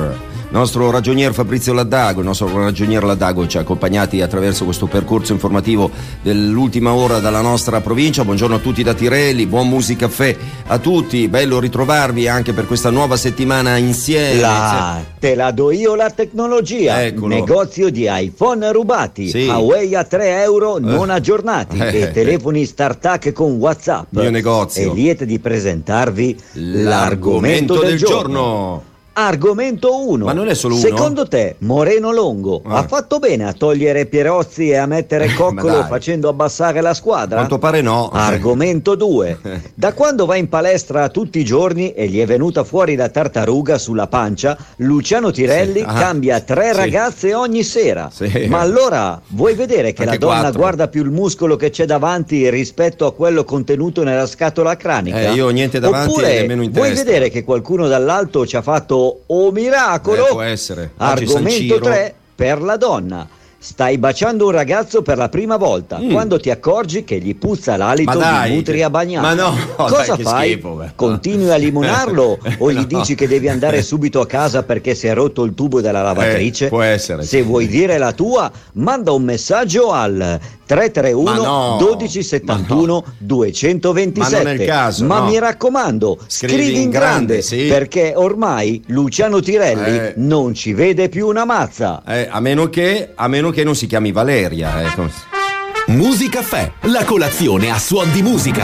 nostro ragionier Fabrizio Laddago, il nostro ragionier Laddago ci ha accompagnati attraverso questo percorso informativo dell'ultima ora dalla nostra provincia. Buongiorno a tutti da Tirelli, buon Musicaffè a tutti, bello ritrovarvi anche per questa nuova settimana insieme. Te la do io la tecnologia. Eccolo. Negozio di iPhone rubati, Sì. Huawei a €3 non aggiornati e telefoni StarTAC con WhatsApp. Mio negozio. E liete di presentarvi l'argomento del giorno. Argomento 1. Ma non è solo uno? Secondo te Moreno Longo ha fatto bene a togliere Pierozzi e a mettere Coccolo dai. facendo abbassare la squadra? Quanto pare no. Argomento 2. Da quando va in palestra tutti i giorni e gli è venuta fuori la tartaruga sulla pancia, Luciano Tirelli cambia 3 ragazze ogni sera. Sì. Ma allora vuoi vedere che Anche la donna 4. guarda più il muscolo che c'è davanti rispetto a quello contenuto nella scatola cranica? Io niente davanti Oppure e nemmeno in vuoi testa. vedere che qualcuno dall'alto ci ha fatto "Oh miracolo"? Può essere. Oggi San Argomento Ciro. 3 per la donna. Stai baciando un ragazzo per la prima volta quando ti accorgi che gli puzza l'alito Ma dai, di nutria bagnata. ma no, cosa dai, che fai? schifo, beh. Continui a limonarlo o gli No. dici che devi andare subito a casa perché si è rotto il tubo della lavatrice? Può essere. Se vuoi dire la tua, manda un messaggio al 331 Ma no. 12 71 227. Ma non è il caso, Ma no. mi raccomando, scrivi in grande, sì. perché ormai Luciano Tirelli non ci vede più una mazza. A meno che non si chiami Valeria. Musicaffè, la colazione a suon di musica.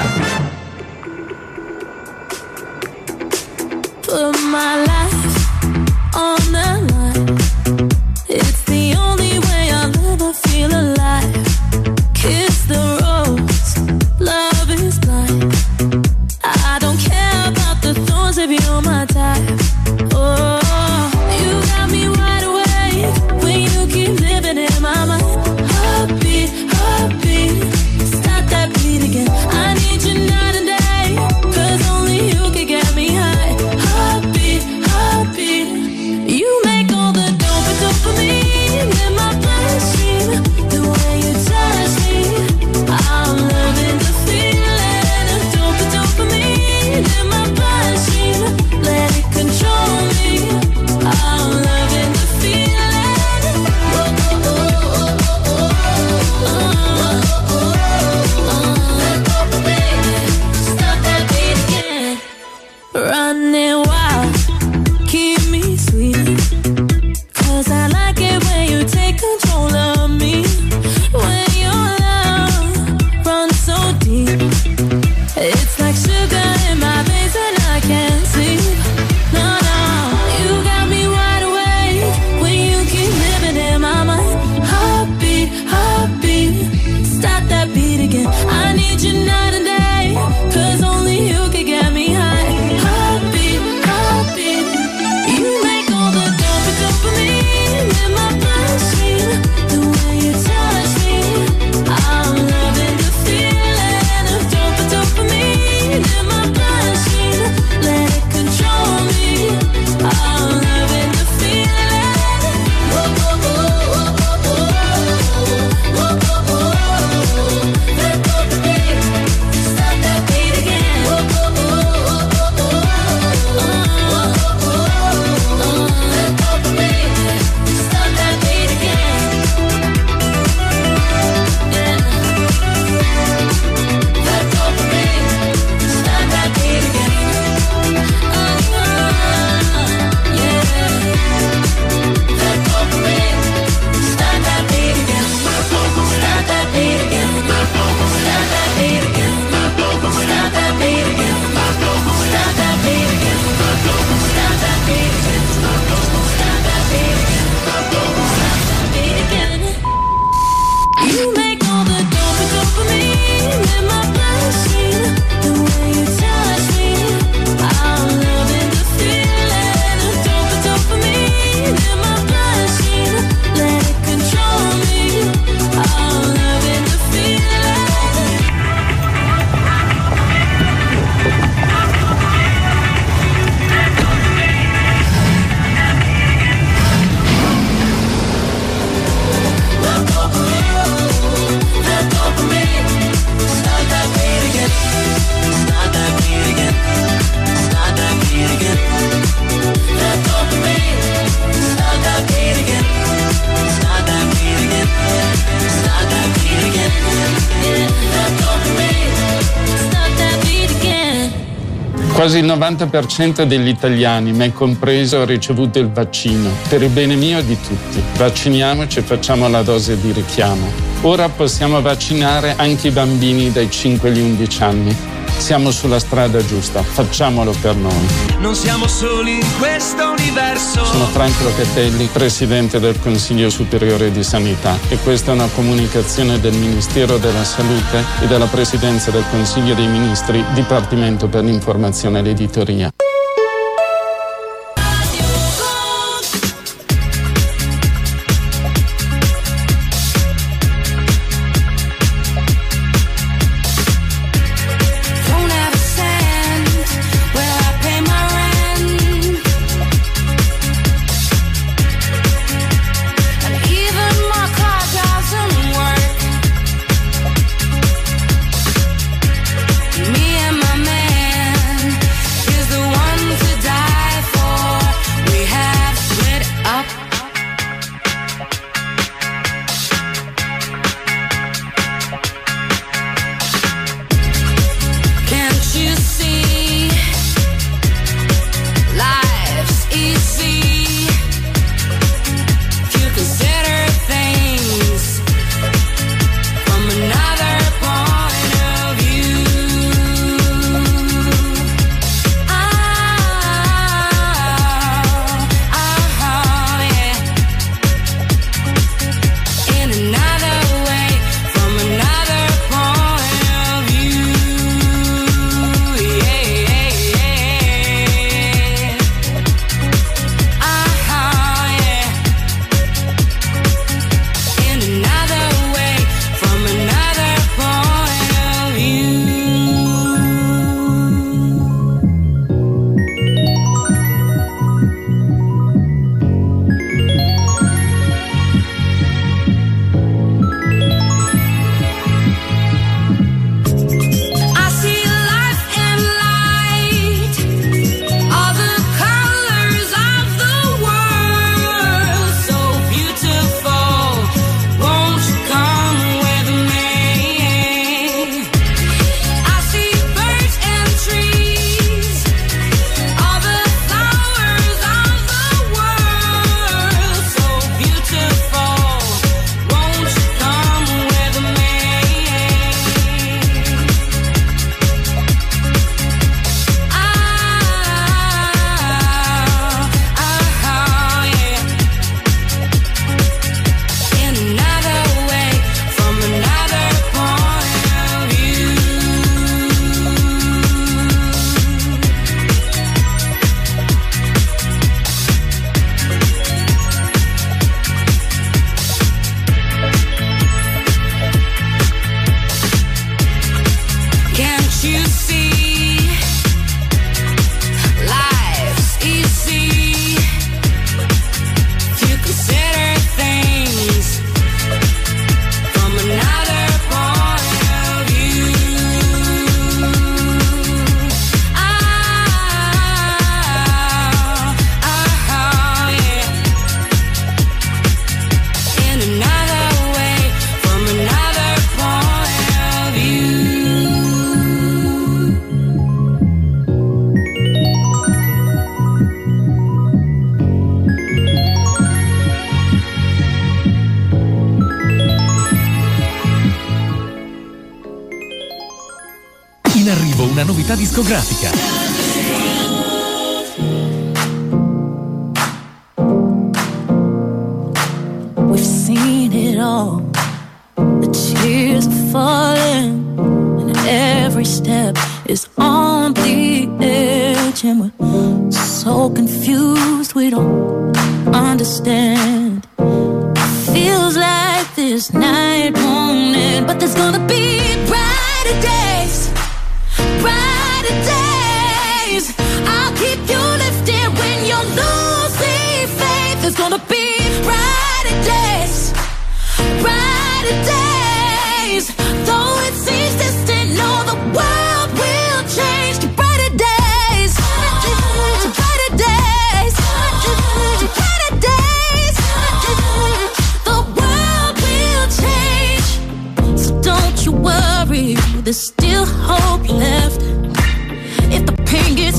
Put my life on the line. It's the only way I'll ever feel alive. Kiss the rose, love is blind. I don't care about the thorns if you're my type. Oh, you got me wide awake when you keep living in my mind. Heartbeat, heartbeat, stop that beat again. I need you night and day, 'cause only you can get me high. Heartbeat, heartbeat, you make Quasi il 90% degli italiani, me compreso, ha ricevuto il vaccino. Per il bene mio e di tutti. Vacciniamoci e facciamo la dose di richiamo. Ora possiamo vaccinare anche i bambini dai 5 agli 11 anni. Siamo sulla strada giusta, facciamolo per noi. Non siamo soli in questo universo. Sono Franco Locatelli, Presidente del Consiglio Superiore di Sanità, e questa è una comunicazione del Ministero della Salute e della Presidenza del Consiglio dei Ministri, Dipartimento per l'Informazione e l'Editoria. Me and my man is the one to die for. We have split up. Can't you see? Life's easy if you consider things from another point of view. In another way, from another point of view. In another way, from another point of view. I see life and light, all the colors of the world, so beautiful. Won't you come with me? I see birds and trees, all the flowers of the world, so beautiful. Won't you come with me? In another way, from another point of view. Can't you see? Life's easy if you consider things from another point of view. In another way, from another point of view. In arrivo una novità discografica. We've seen it all. The tears are falling, and every step is on the edge, and we're so confused we don't understand. Feels like this night won't end, but there's gonna be brighter days, brighter days. I'll keep you lifted when you're losing faith. There's gonna be brighter days, brighter days. Though it seems distant, no, the world will change to brighter days, to brighter days, to brighter days. The world will change, so don't you worry. There's still hope left. If the pain gets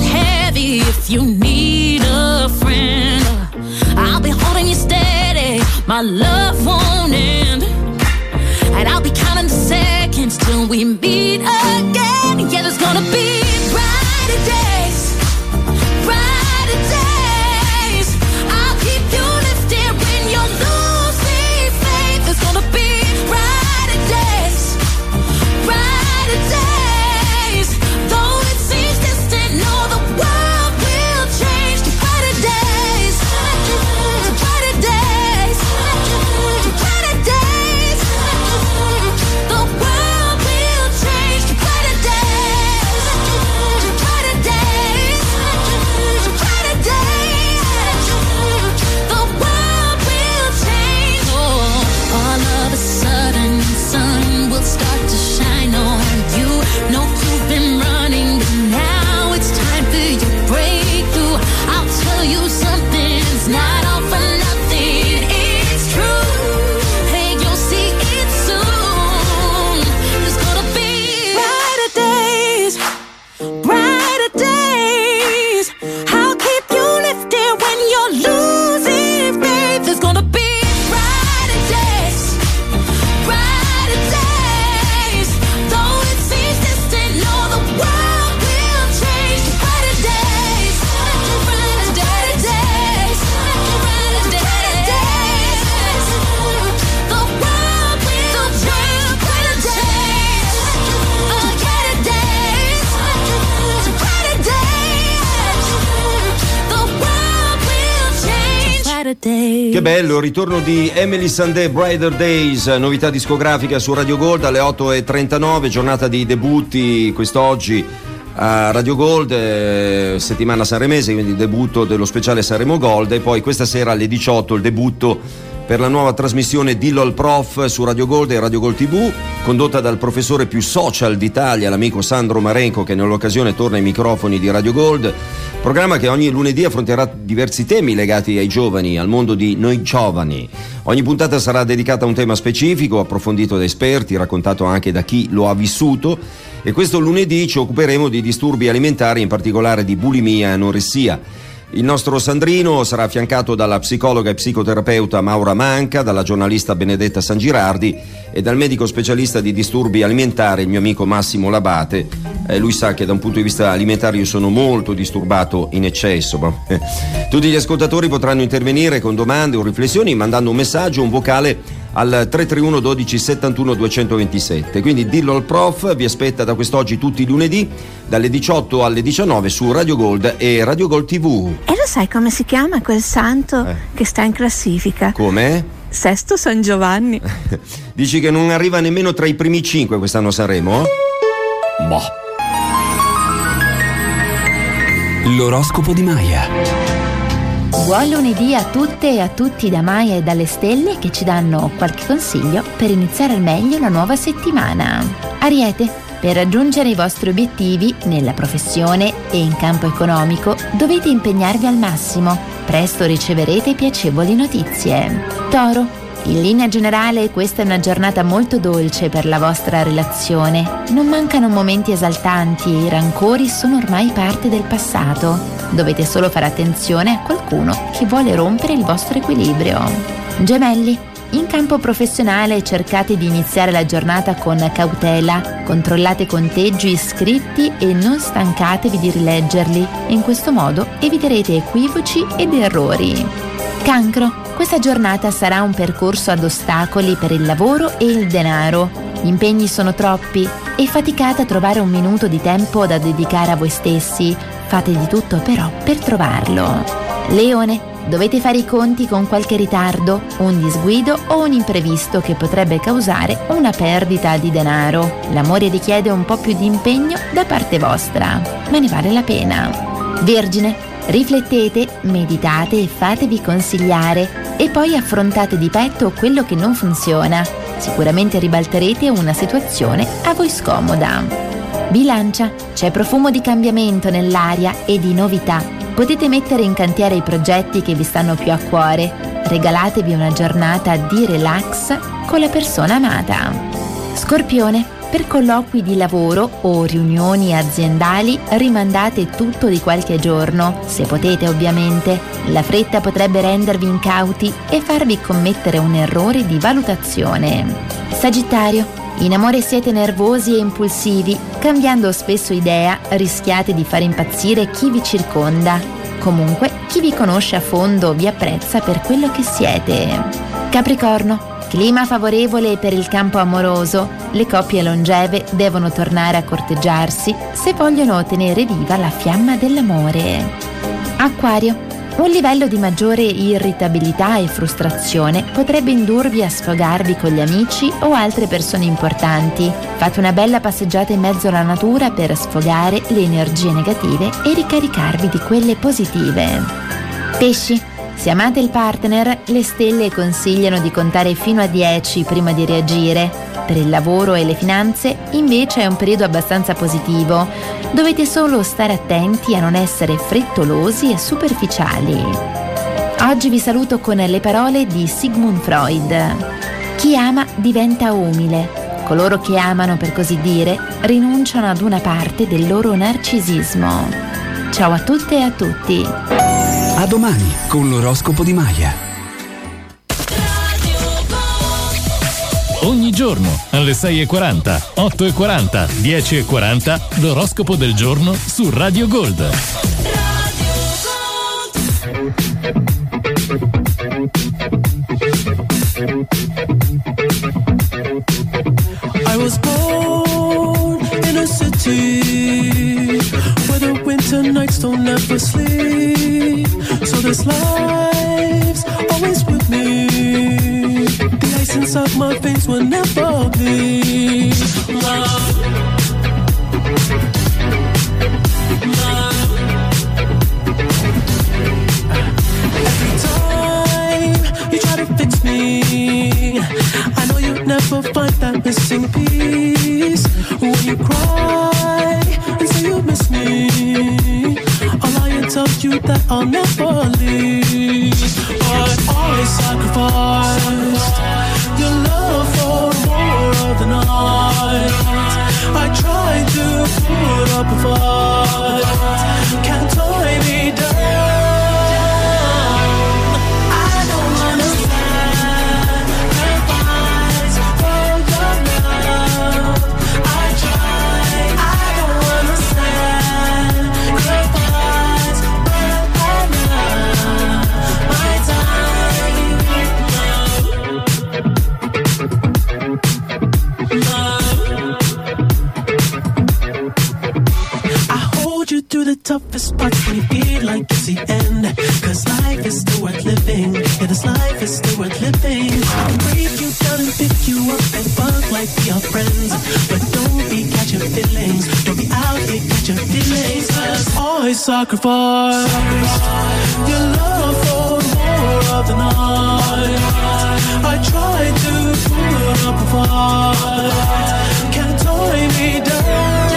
our love won't end. And I'll be counting the seconds till we meet again. Yeah, there's gonna be brighter days, brighter days. I'll keep you lifted when you're losing faith. There's gonna be brighter days, brighter days. Though it seems distant, know the world will change to brighter days, to brighter days, to brighter days. The world will change to brighter days, to brighter days, to brighter days. The world will change. Oh, all of a sudden, the sun will start to shine on you. No, you've been running, but now it's time for your breakthrough. I'll tell you something's not all for nothing. It's true. Hey, you'll see it soon. There's gonna be brighter days, brighter days. I'll keep you lifted when you're losing faith. There's gonna be brighter days, brighter days. Though it seems distant, know the world will change to brighter days, brighter days, brighter days. The world will change to brighter days, brighter days, to brighter days. The world will change to brighter days. Che bello, ritorno di Emily Sandé, Brighter Days, novità discografica su Radio Gold alle 8:39, giornata di debutti quest'oggi a Radio Gold, settimana sanremese, quindi debutto dello speciale Sanremo Gold, e poi questa sera alle 18 il debutto per la nuova trasmissione Dillo al Prof su Radio Gold e Radio Gold TV, condotta dal professore più social d'Italia, l'amico Sandro Marenco, che nell'occasione torna ai microfoni di Radio Gold, programma che ogni lunedì affronterà diversi temi legati ai giovani, al mondo di noi giovani. Ogni puntata sarà dedicata a un tema specifico, approfondito da esperti, raccontato anche da chi lo ha vissuto, e questo lunedì ci occuperemo di disturbi alimentari, in particolare di bulimia e anoressia. Il nostro Sandrino sarà affiancato dalla psicologa e psicoterapeuta Maura Manca, dalla giornalista Benedetta Sangirardi e dal medico specialista di disturbi alimentari, il mio amico Massimo Labate. Lui sa che da un punto di vista alimentare io sono molto disturbato in eccesso. Tutti gli ascoltatori potranno intervenire con domande o riflessioni mandando un messaggio, un vocale al 331 12 71 227. Quindi Dillo al Prof vi aspetta da quest'oggi tutti i lunedì dalle 18 alle 19 su Radio Gold e Radio Gold TV. E lo sai come si chiama quel santo che sta in classifica? Come? Sesto San Giovanni. Dici che non arriva nemmeno tra i primi 5 quest'anno a Sanremo? Boh. L'oroscopo di Maya. Buon lunedì a tutte e a tutti da Maya e dalle stelle, che ci danno qualche consiglio per iniziare al meglio la nuova settimana. Ariete, per raggiungere i vostri obiettivi nella professione e in campo economico dovete impegnarvi al massimo. Presto riceverete piacevoli notizie. Toro, in linea generale questa è una giornata molto dolce per la vostra relazione. Non mancano momenti esaltanti e i rancori sono ormai parte del passato. Dovete solo fare attenzione a qualcuno che vuole rompere il vostro equilibrio. Gemelli, in campo professionale cercate di iniziare la giornata con cautela, controllate conteggi scritti e non stancatevi di rileggerli. In questo modo eviterete equivoci ed errori. Cancro, questa giornata sarà un percorso ad ostacoli per il lavoro e il denaro. Gli impegni sono troppi e faticate a trovare un minuto di tempo da dedicare a voi stessi. Fate di tutto però per trovarlo. Leone, dovete fare i conti con qualche ritardo, un disguido o un imprevisto che potrebbe causare una perdita di denaro. L'amore richiede un po' più di impegno da parte vostra, ma ne vale la pena. Vergine, riflettete, meditate e fatevi consigliare e poi affrontate di petto quello che non funziona. Sicuramente ribalterete una situazione a voi scomoda. Bilancia, c'è profumo di cambiamento nell'aria e di novità. Potete mettere in cantiere i progetti che vi stanno più a cuore. Regalatevi una giornata di relax con la persona amata. Scorpione, Per colloqui di lavoro o riunioni aziendali rimandate tutto di qualche giorno, se potete ovviamente. La fretta potrebbe rendervi incauti e farvi commettere un errore di valutazione. Sagittario, in amore siete nervosi e impulsivi, cambiando spesso idea rischiate di far impazzire chi vi circonda. Comunque, chi vi conosce a fondo vi apprezza per quello che siete. Capricorno, clima favorevole per il campo amoroso. Le coppie longeve devono tornare a corteggiarsi se vogliono tenere viva la fiamma dell'amore. Acquario, un livello di maggiore irritabilità e frustrazione potrebbe indurvi a sfogarvi con gli amici o altre persone importanti. Fate una bella passeggiata in mezzo alla natura per sfogare le energie negative e ricaricarvi di quelle positive. Pesci, se amate il partner, le stelle consigliano di contare fino a 10 prima di reagire. Per il lavoro e le finanze, invece, è un periodo abbastanza positivo. Dovete solo stare attenti a non essere frettolosi e superficiali. Oggi vi saluto con le parole di Sigmund Freud. Chi ama diventa umile. Coloro che amano, per così dire, rinunciano ad una parte del loro narcisismo. Ciao a tutte e a tutti. A domani con l'oroscopo di Maya. Ogni giorno alle 6:40, 8:40, 10:40 l'oroscopo del giorno su Radio Gold. I was born in a city where the winter nights don't ever sleep. So this life's always with me. The ice inside my veins will never bleed. Love. Every time you try to fix me, I know you'll never find that missing piece. When you cry and say you miss me, I'll lie and tell you that I'll never leave. But I sacrificed your love for more of the night. I tried to put up a fight, can't tie me down. I don't understand the fights for your love. I try, I don't understand the fights for your love. My time, through the toughest parts when you feel like it's the end. Cause life is still worth living. Yeah, this life is still worth living. I'll break you down and pick you up and fuck like we are friends. But don't be catching feelings. Don't be out here catching feelings. Cause I sacrificed your love for more of the night. I tried to put up a fight, can't tie me down.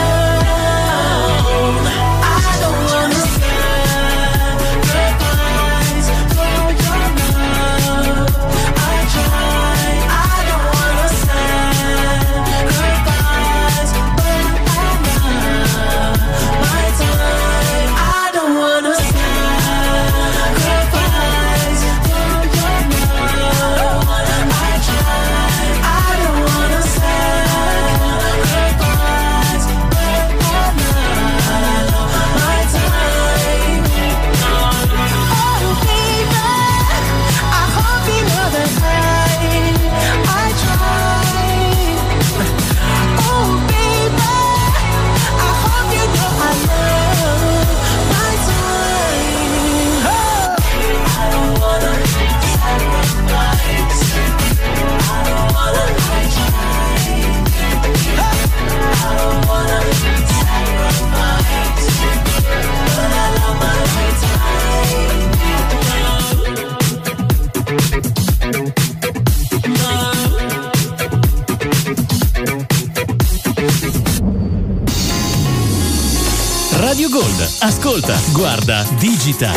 Radio Gold, ascolta, guarda, digita.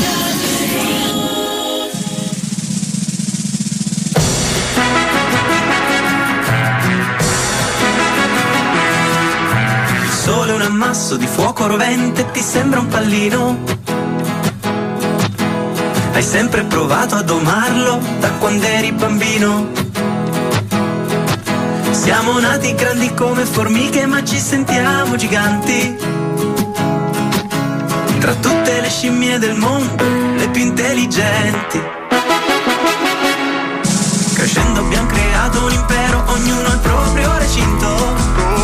ammasso di fuoco rovente ti sembra un pallino. Hai sempre provato a domarlo da quando eri bambino. Siamo nati grandi come formiche ma ci sentiamo giganti. Tra tutte le scimmie del mondo, le più intelligenti. Crescendo abbiamo creato un impero, ognuno al proprio recinto.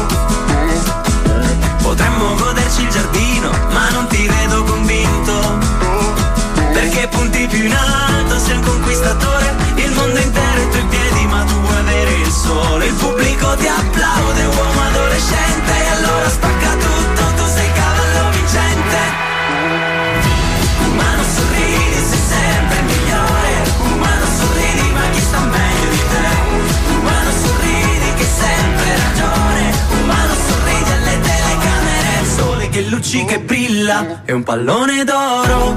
Potremmo goderci il giardino, ma non ti vedo convinto. Perché punti più in alto, sei un conquistatore. Il mondo intero è ai tuoi piedi, ma tu vuoi avere il sole. Il pubblico ti applaude, uomo adolescente. E allora spacca tutto, tu sei cavallo vincente. Umano sorridi, sei sempre il migliore. Umano sorridi, ma chi sta meglio di te? Umano sorridi, che hai sempre ragione. Umano sorridi alle telecamere. Il sole che luccica e brilla è un pallone d'oro.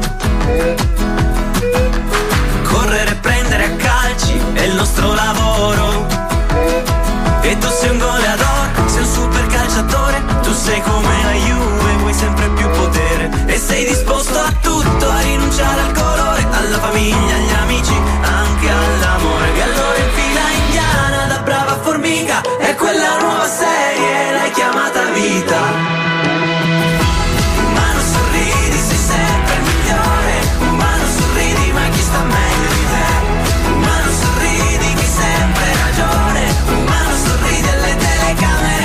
Correre e prendere a calci è il nostro lavoro. E tu sei un goleador, sei un super calciatore. Tu sei come la Juve, vuoi sempre più potere. E sei disposto a tutto, a rinunciare al colore, alla famiglia, agli amici, anche all'amore. E allora in fila indiana da brava formica, è quella nuova serie, l'hai chiamata vita. Umano sorridi, sei sempre il migliore. Umano sorridi, ma chi sta meglio di te? Umano sorridi, che hai sempre ragione. Umano sorridi alle telecamere.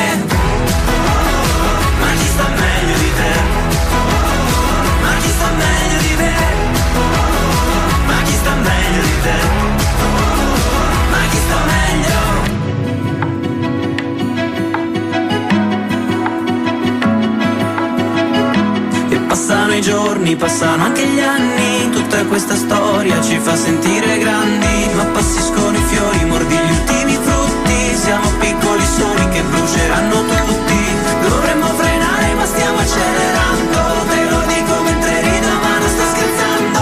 Ma chi sta meglio di te? Ma chi sta meglio di me? Ma chi sta meglio di te? Ma chi sta meglio? E passano i giorni, passano anche gli anni. Tutta questa storia ci fa sentire grandi. Ma appassiscono i fiori, mordi gli ultimi frutti. Siamo piccoli soli che bruceranno tutti. Dovremmo frenare ma stiamo accelerando. Te lo dico mentre rido ma non sto scherzando.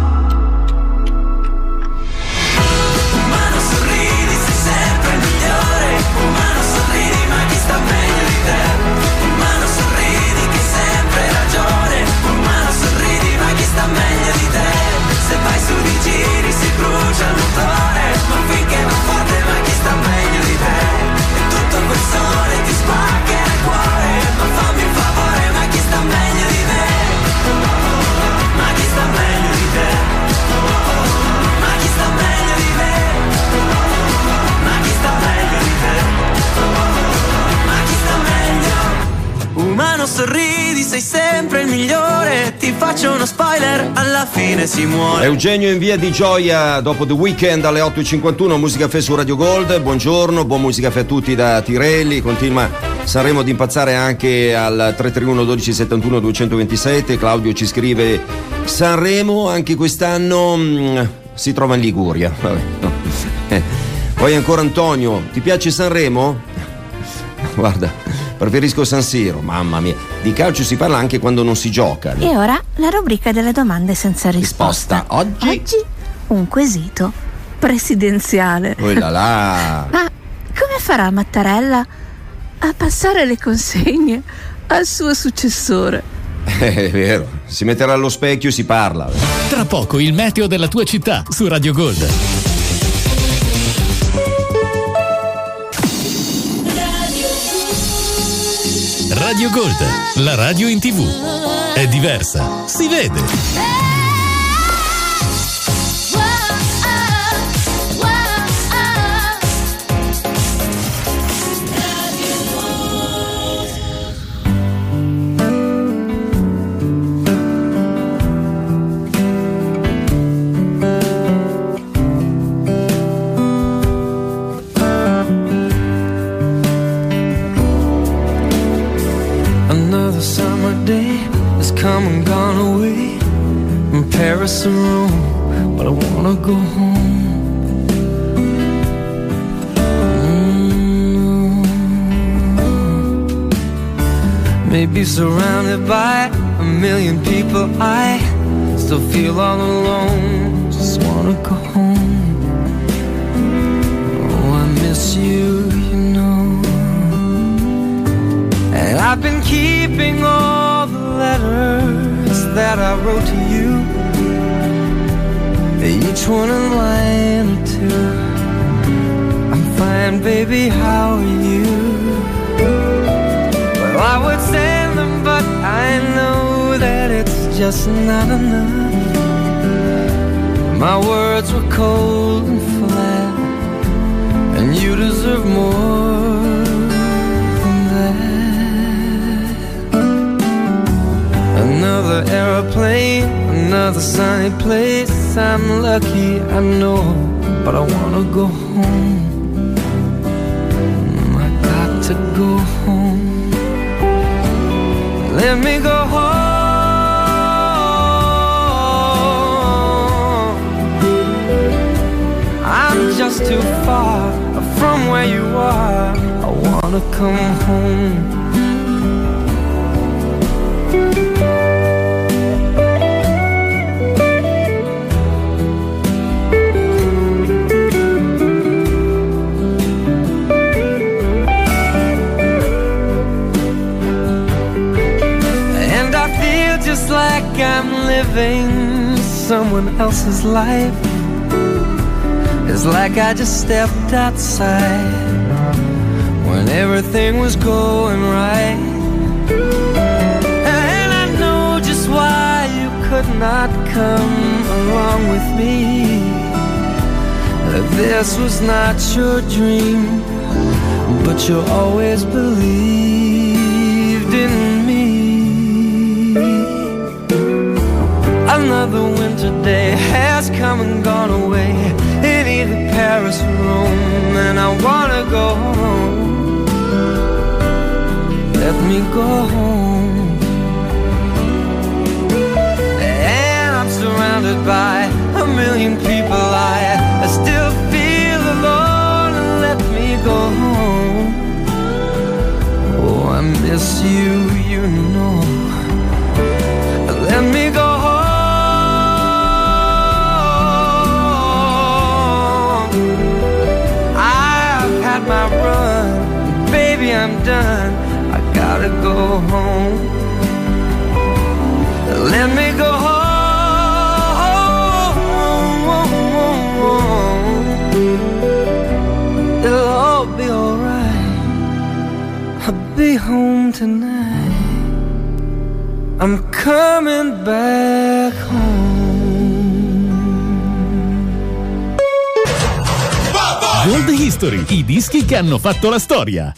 Umano sorridi, sei sempre il migliore. Umano sorridi, ma chi sta meglio di te? Umano sorridi, che hai sempre ragione. Umano sorridi, ma chi sta meglio di te? Se vai su di giri si brucia il motore. Ma finché va forte, ma chi sta meglio di te? E tutto quel sole ti spaccherà il cuore. Ma fammi un favore, ma chi sta meglio di me? Ma chi sta meglio di te? Ma chi sta meglio di me? Ma chi sta meglio di te? Ma chi sta meglio? Umano sorridi, sei sempre il migliore. Ti faccio uno spoiler, alla fine si muore. Eugenio in via di Gioia dopo The Weeknd alle 8.51, Musica Fe su Radio Gold. Buongiorno, buon Musica Fe a tutti da Tirelli. Continua Sanremo ad impazzare anche al 331 12 71 227. Claudio ci scrive: Sanremo anche quest'anno si trova in Liguria. Vabbè, no. Poi ancora Antonio: ti piace Sanremo? Guarda, preferisco San Siro. Mamma mia, di calcio si parla anche quando non si gioca. E ora la rubrica delle domande senza risposta. Oggi un quesito presidenziale. Oh là là. Ma come farà Mattarella a passare le consegne al suo successore? È vero, si metterà allo specchio e si parla. Tra poco il meteo della tua città su Radio Gold. Radio Gold, la radio in TV. È diversa, si vede. Come and gone away from Paris or Rome, but I wanna go home. Maybe surrounded by a million people, I still feel all alone. Just wanna go home. Oh, I miss you, you know. And I've been keeping all the letters that I wrote to you, each one in line or two. I'm fine, baby, how are you? Well, I would send them, but I know that it's just not enough. My words were cold and flat, and you deserve more than that. Another airplane, another sunny place. I'm lucky, I know, but I wanna go home. I got to go home. Let me go home. I'm just too far from where you are. I wanna come home. Just like I'm living someone else's life. It's like I just stepped outside when everything was going right. And I know just why you could not come along with me. That this was not your dream, but you always believed in me. Another winter day has come and gone away in either Paris or Rome, and I wanna go home. Let me go home. And I'm surrounded by a million people. I still feel alone, and let me go home. Oh, I miss you, you know. Let me go home. My run, baby, I'm done. I gotta go home. Let me go home. It'll all be alright. I'll be home tonight. I'm coming back home. Gold History, i dischi che hanno fatto la storia.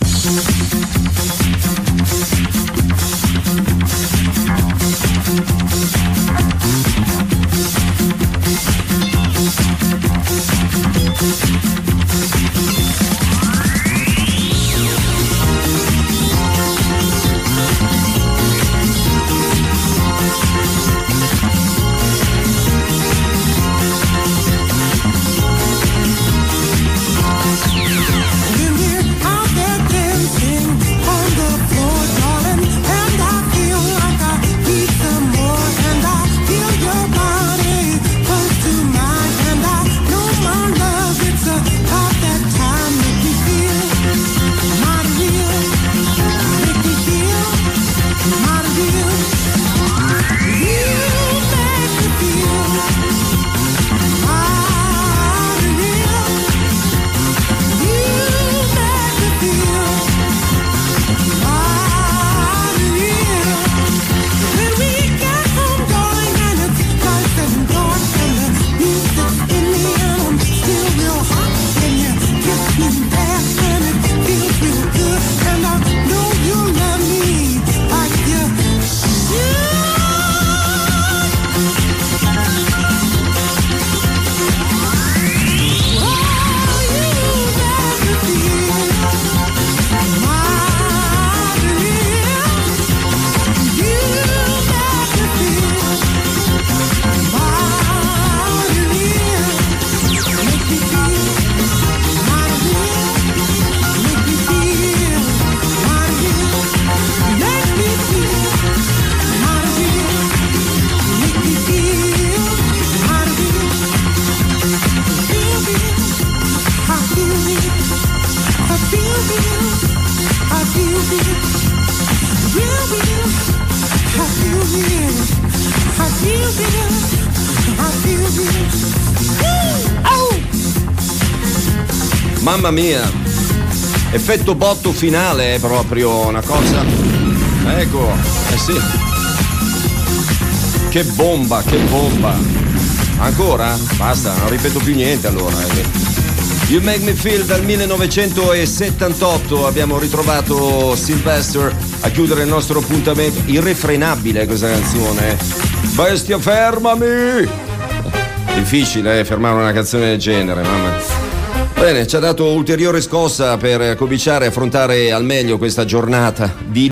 Mamma mia, effetto botto finale è proprio una cosa. Ecco, sì. Che bomba, che bomba. Ancora? Basta, non ripeto più niente allora. You Make Me Feel dal 1978, abbiamo ritrovato Sylvester a chiudere il nostro appuntamento. Irrefrenabile questa canzone. Bestia, fermami! Difficile fermare una canzone del genere, mamma. Bene, ci ha dato ulteriore scossa per cominciare a affrontare al meglio questa giornata di